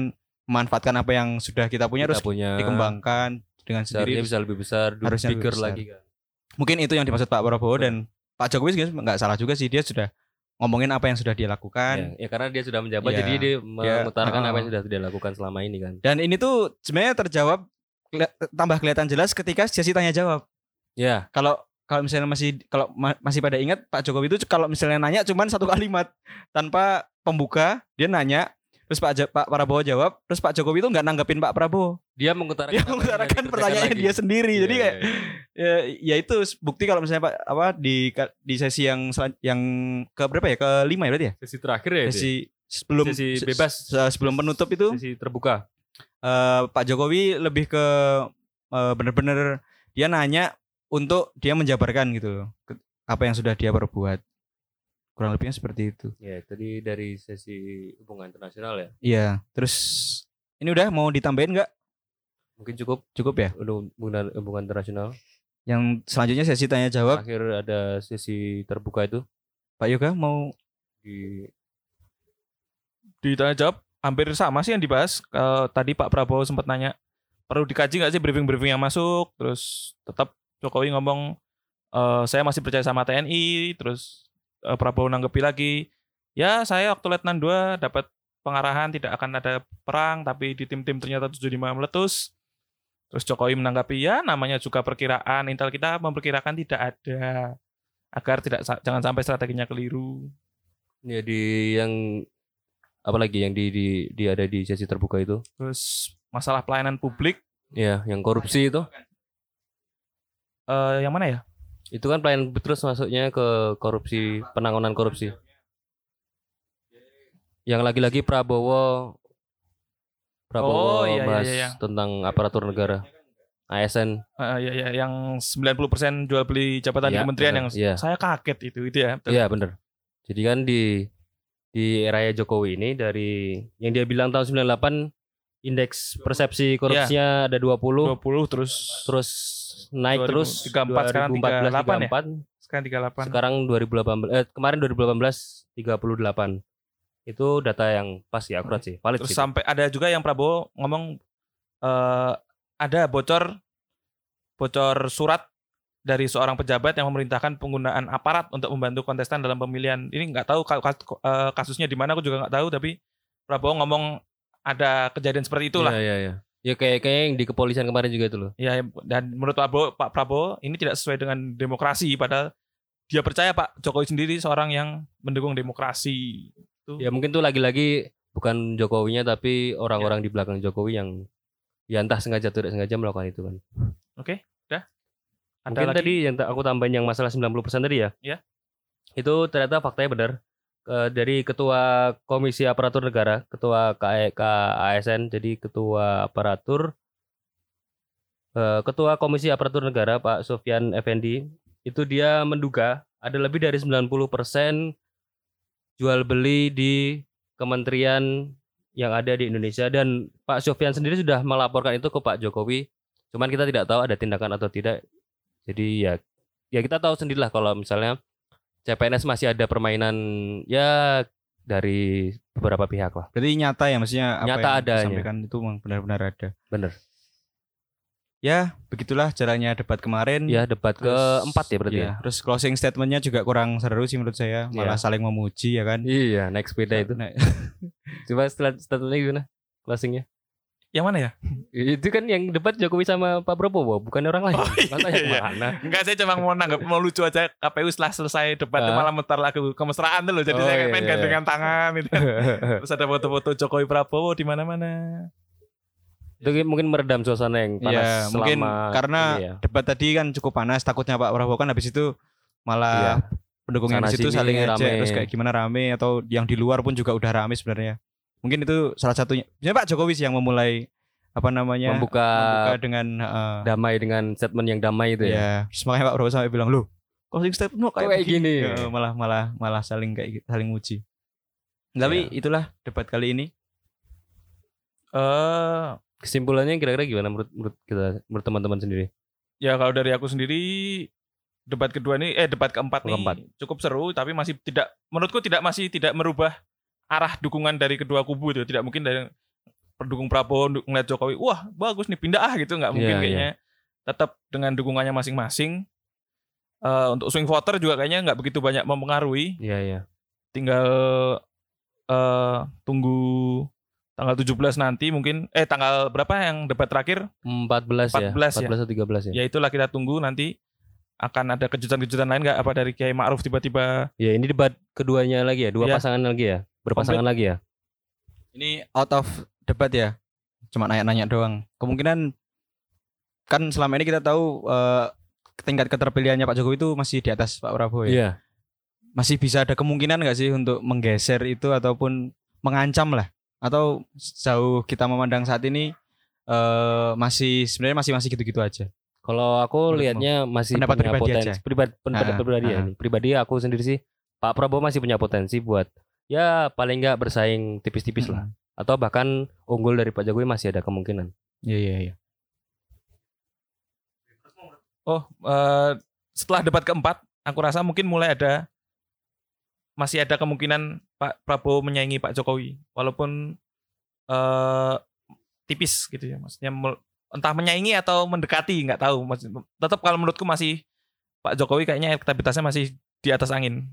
memanfaatkan apa yang sudah kita punya Kita terus punya dikembangkan dengan seharusnya sendiri. bisa lebih besar, du- Harusnya lebih bigger besar. lagi kan. Mungkin itu yang dimaksud Pak Prabowo dan Pak Jokowi sebenarnya nggak salah juga sih, dia sudah ngomongin apa yang sudah dia lakukan. Ya, ya karena dia sudah menjabat Ya, jadi dia dia- mengutarakan uh-uh. apa yang sudah dia lakukan selama ini kan. Dan ini tuh sebenarnya terjawab keli- tambah kelihatan jelas ketika sesi tanya jawab. Ya, Kalau kalau misalnya masih kalau ma- masih pada ingat Pak Jokowi itu kalau misalnya nanya cuman satu kalimat tanpa pembuka, dia nanya terus Pak Ja- Pak Prabowo jawab, terus Pak Jokowi itu nggak nanggepin Pak Prabowo. dia mengutarakan Dia apa yang sudah mengutarakan dikerjakan pertanyaannya lagi. dia sendiri. Iya, Jadi iya, kayak iya. ya, ya itu bukti kalau misalnya Pak apa di di sesi yang selan- yang ke berapa ya? Kelima ya berarti ya? Sesi terakhir ya itu ya? Sesi sebelum Sesi se- bebas. se- sebelum penutup itu Sesi terbuka. eh, Pak Jokowi lebih ke eh, benar-benar dia nanya untuk dia menjabarkan gitu loh ke- apa yang sudah dia perbuat. Kurang lebihnya seperti itu. Ya, tadi dari sesi hubungan internasional ya. Iya, terus ini udah mau ditambahin nggak? Mungkin cukup Cukup ya? untuk hubungan, hubungan internasional. Yang selanjutnya sesi tanya jawab. Terakhir ada sesi terbuka itu Pak Yoga mau di Di tanya jawab hampir sama sih yang dibahas. Eh, tadi Pak Prabowo sempat nanya perlu dikaji nggak sih briefing-briefing yang masuk, terus tetap Jokowi ngomong eh, saya masih percaya sama T N I, terus eh, Prabowo nanggepi lagi ya saya waktu Letnan dua dapat pengarahan tidak akan ada perang, tapi di tim-tim ternyata tujuh lima meletus. Terus Jokowi menanggapi ya namanya juga perkiraan, intel kita memperkirakan tidak ada, agar tidak jangan sampai strateginya keliru. ya di yang apalagi yang di, di di ada di sesi terbuka itu. Terus masalah pelayanan publik Ya, yang korupsi itu. eh, yang mana ya? Itu kan pelayanan publik terus masuknya ke korupsi, penanganan korupsi. Yang lagi-lagi Prabowo Prabowo Oh, iya, iya, bahas iya. tentang aparatur negara. A S N. Eh, ya, ya, yang sembilan puluh persen jual beli jabatan di Iya, kementerian benar. yang Iya. saya kaget itu itu ya. Betul. Iya, bener. Jadi kan di di era Jokowi ini dari yang dia bilang tahun sembilan puluh delapan indeks persepsi korupsinya ada dua puluh, dua puluh terus terus naik dua ribu terus tiga puluh empat, sekarang dua ribu empat belas, tiga puluh delapan ya? tiga puluh empat, sekarang tiga puluh delapan. sekarang dua ribu delapan belas eh, kemarin dua ribu delapan belas tiga puluh delapan. Itu data yang pas ya, akurat sih, valid Terus gitu. sampai ada juga yang Prabowo ngomong eh, ada bocor bocor surat dari seorang pejabat yang memerintahkan penggunaan aparat untuk membantu kontestan dalam pemilihan. Ini nggak tahu ka- ka- eh, kasusnya di mana, aku juga nggak tahu, tapi Prabowo ngomong ada kejadian seperti itulah. Iya, iya, iya. Ya kayak kayak yang di kepolisian kemarin juga itu loh. Ya, dan menurut Pak Prabowo, Pak Prabowo ini tidak sesuai dengan demokrasi, padahal dia percaya Pak Jokowi sendiri seorang yang mendukung demokrasi. Tuh. Ya mungkin tuh lagi-lagi bukan Jokowinya tapi Ya. orang-orang di belakang Jokowi yang ya entah sengaja atau tidak sengaja melakukan itu kan. Oke, udah. Ada Mungkin lagi? tadi yang ta- aku tambahin yang masalah sembilan puluh persen tadi ya. Ya. Itu ternyata faktanya benar. Eh, dari Ketua Komisi Aparatur Negara, Ketua K E K A S N, jadi Ketua Aparatur eh, Ketua Komisi Aparatur Negara Pak Sofyan Effendi, itu dia menduga ada lebih dari sembilan puluh persen jual beli di kementerian yang ada di Indonesia, dan Pak Sofyan sendiri sudah melaporkan itu ke Pak Jokowi. Cuman kita tidak tahu ada tindakan atau tidak. Jadi ya ya kita tahu sendirilah kalau misalnya C P N S masih ada permainan ya dari beberapa pihak lah. berarti nyata ya, maksudnya apa Nyata yang adanya. disampaikan itu memang benar-benar ada. Bener. Ya, begitulah jalannya debat kemarin. Ya debat Terus, keempat ya berarti iya, ya. Terus closing statementnya juga kurang seru sih menurut saya, malah Iya. saling memuji ya kan. Iya, naik sepeda itu. Nah, Coba setelah statementnya gimana? Closingnya. Yang mana ya? Itu kan yang debat Jokowi sama Pak Prabowo, bukan orang lain. Oh, iya, Masa yang iya. mana? Enggak, saya cuma mau nanggap, mau lucu aja. K P U setelah selesai debat itu Ah. malah mutar lagu kemesraan tuh loh. Jadi Oh, saya iya, kayak main iya. gandengan tangan gitu. Terus ada foto-foto Jokowi Prabowo di mana-mana. Itu mungkin meredam suasana yang panas ya, mungkin selama karena ini ya. debat tadi kan cukup panas, takutnya Pak Prabowo kan habis itu malah Iya. pendukung yang Sana di situ sini saling ejek, rame. terus kayak gimana rame, atau yang di luar pun juga udah rame sebenarnya. Mungkin itu salah satunya. Sebenarnya Pak Jokowi sih yang memulai apa namanya membuka, membuka dengan uh, damai dengan statement yang damai itu ya. ya. Terus makanya Pak Prabowo sampai bilang, "Loh, closing statement kok kayak, Kok kayak begini?" gini? Ya, malah malah malah saling kayak gitu, saling muji. Tapi Ya. itulah debat kali ini. Eh, Kesimpulannya kira-kira gimana menurut menurut kita, menurut teman-teman sendiri? ya kalau dari aku sendiri debat kedua ini eh debat keempat Keempat. nih cukup seru, tapi masih tidak, menurutku tidak masih tidak merubah arah dukungan dari kedua kubu itu. Tidak mungkin dari pendukung Prabowo ngeliat Jokowi, wah bagus nih pindah ah gitu, nggak mungkin Iya, kayaknya. Tetap dengan dukungannya masing-masing. Uh, untuk swing voter juga kayaknya nggak begitu banyak mempengaruhi. Iya, iya. Tinggal uh, tunggu tanggal tujuh belas nanti mungkin. Eh tanggal berapa yang debat terakhir? empat belas ya. empat belas ya. empat belas atau tiga belas ya. Ya itulah kita tunggu nanti. Akan ada kejutan-kejutan lain nggak? Apa dari Kiai Ma'ruf tiba-tiba? Ya ini debat keduanya lagi ya. Dua Ya. pasangan lagi ya. Berpasangan lagi ya. Ini out of debat ya. Cuma nanya-nanya doang. Kemungkinan kan selama ini kita tahu uh, tingkat keterpilihannya Pak Jokowi itu masih di atas Pak Prabowo ya. Iya. Masih bisa ada kemungkinan nggak sih untuk menggeser itu ataupun mengancam lah? Atau sejauh kita memandang saat ini uh, masih sebenarnya masih masih gitu-gitu aja. Kalau aku Menurutmu? lihatnya masih Pendapat punya pribadi potensi. aja? Pribadi, pendapat Ah, pribadi ya. ah. Pribadi aku sendiri sih Pak Prabowo masih punya potensi buat ya paling nggak bersaing tipis-tipis lah. Atau bahkan unggul dari Pak Jokowi masih ada kemungkinan. Iya iya iya. Oh, uh, setelah debat keempat, aku rasa mungkin mulai ada masih ada kemungkinan Pak Prabowo menyaingi Pak Jokowi, walaupun uh, tipis gitu ya, maksudnya mel- entah menyaingi atau mendekati, nggak tahu. Maksud- Tetap kalau menurutku masih Pak Jokowi kayaknya elektabilitasnya masih di atas angin.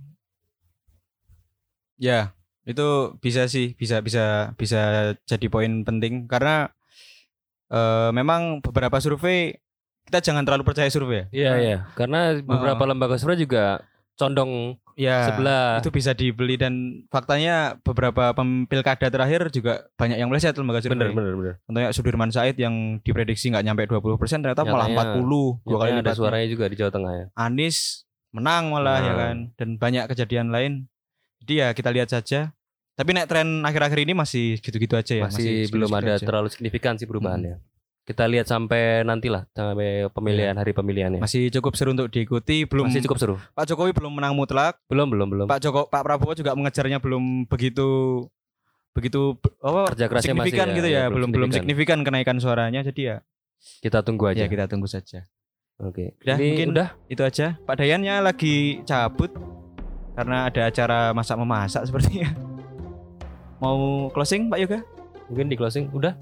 Ya, itu bisa sih, bisa bisa bisa jadi poin penting karena eh, memang beberapa survei kita jangan terlalu percaya survei ya. Iya, iya. Karena beberapa lembaga survei juga condong Ya, sebelah. itu bisa dibeli dan faktanya beberapa pem- pilkada terakhir juga banyak yang meleset lembaga survei. Bener, bener, bener. Contohnya Sudirman Said yang diprediksi nggak nyampe dua puluh persen ternyata malah Nyatanya- empat puluh, dua kali Makanya ada lipatnya. suaranya juga di Jawa Tengah ya. Anies menang malah ya Nah. kan, dan banyak kejadian lain. Jadi ya kita lihat saja. Tapi naik tren akhir-akhir ini masih gitu-gitu aja ya. Masih belum segitu-segitu ada aja. terlalu signifikan sih perubahannya. Kita lihat sampai nantilah sampai pemilihan hari pemilihannya. Masih cukup seru untuk diikuti. Belum Masih cukup seru. Pak Jokowi belum menang mutlak. Belum, belum, belum. Pak Joko Pak Prabowo juga mengejarnya belum begitu begitu apa Kerja kerasnya masih signifikan ya, gitu ya, ya, belum belum signifikan kenaikan suaranya. Jadi ya Kita tunggu aja. ya kita tunggu saja. Oke. Udah, Ini mungkin udah. itu aja. Pak Dayannya lagi cabut karena ada acara masak memasak sepertinya. Mau closing Pak Yoga? Mungkin di closing udah.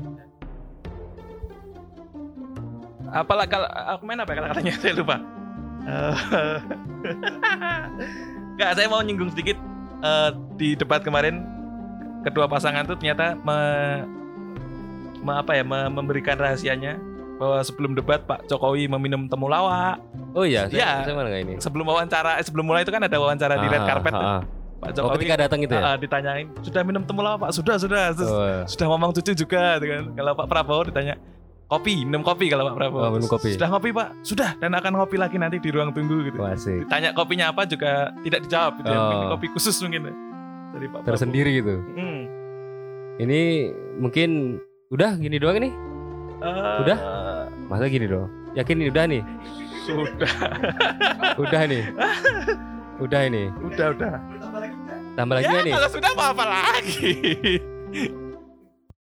Apalah kalau aku main apa ya kata-katanya saya lupa. Eh, Nggak, saya mau nyinggung sedikit eh, di debat kemarin kedua pasangan tuh ternyata me, me- apa ya me- memberikan rahasianya bahwa sebelum debat Pak Jokowi meminum temulawak. Oh iya, Iya. saya, saya mana nggak ini? Sebelum wawancara, eh, sebelum mulai itu kan ada wawancara di red Ah, carpet tuh. ah, ah. Pak Oh, Jokowi ketika datang itu ya? ah, ditanyain sudah minum temulawak Pak, sudah sudah. Terus, Oh, sudah ngomong cucu juga gitu kan. Kalau Pak Prabowo ditanya kopi, minum kopi kalau Pak Prabowo. Oh, minum kopi. Sudah ngopi Pak? Sudah, dan akan ngopi lagi nanti di ruang tunggu gitu. wah, asik. Ditanya kopinya apa juga tidak dijawab gitu ya. Oh. Mungkin kopi khusus mungkin ya, dari Pak Prabowo. Tersendiri gitu. Hmm. Ini mungkin udah gini doang nih. Eh, Udah? Masa gini doang? Yakin ini udah nih? Sudah. Udah nih. Udah ini. Udah, udah. Tambah lagi Ya nggak nih? kalau sudah mau apa lagi?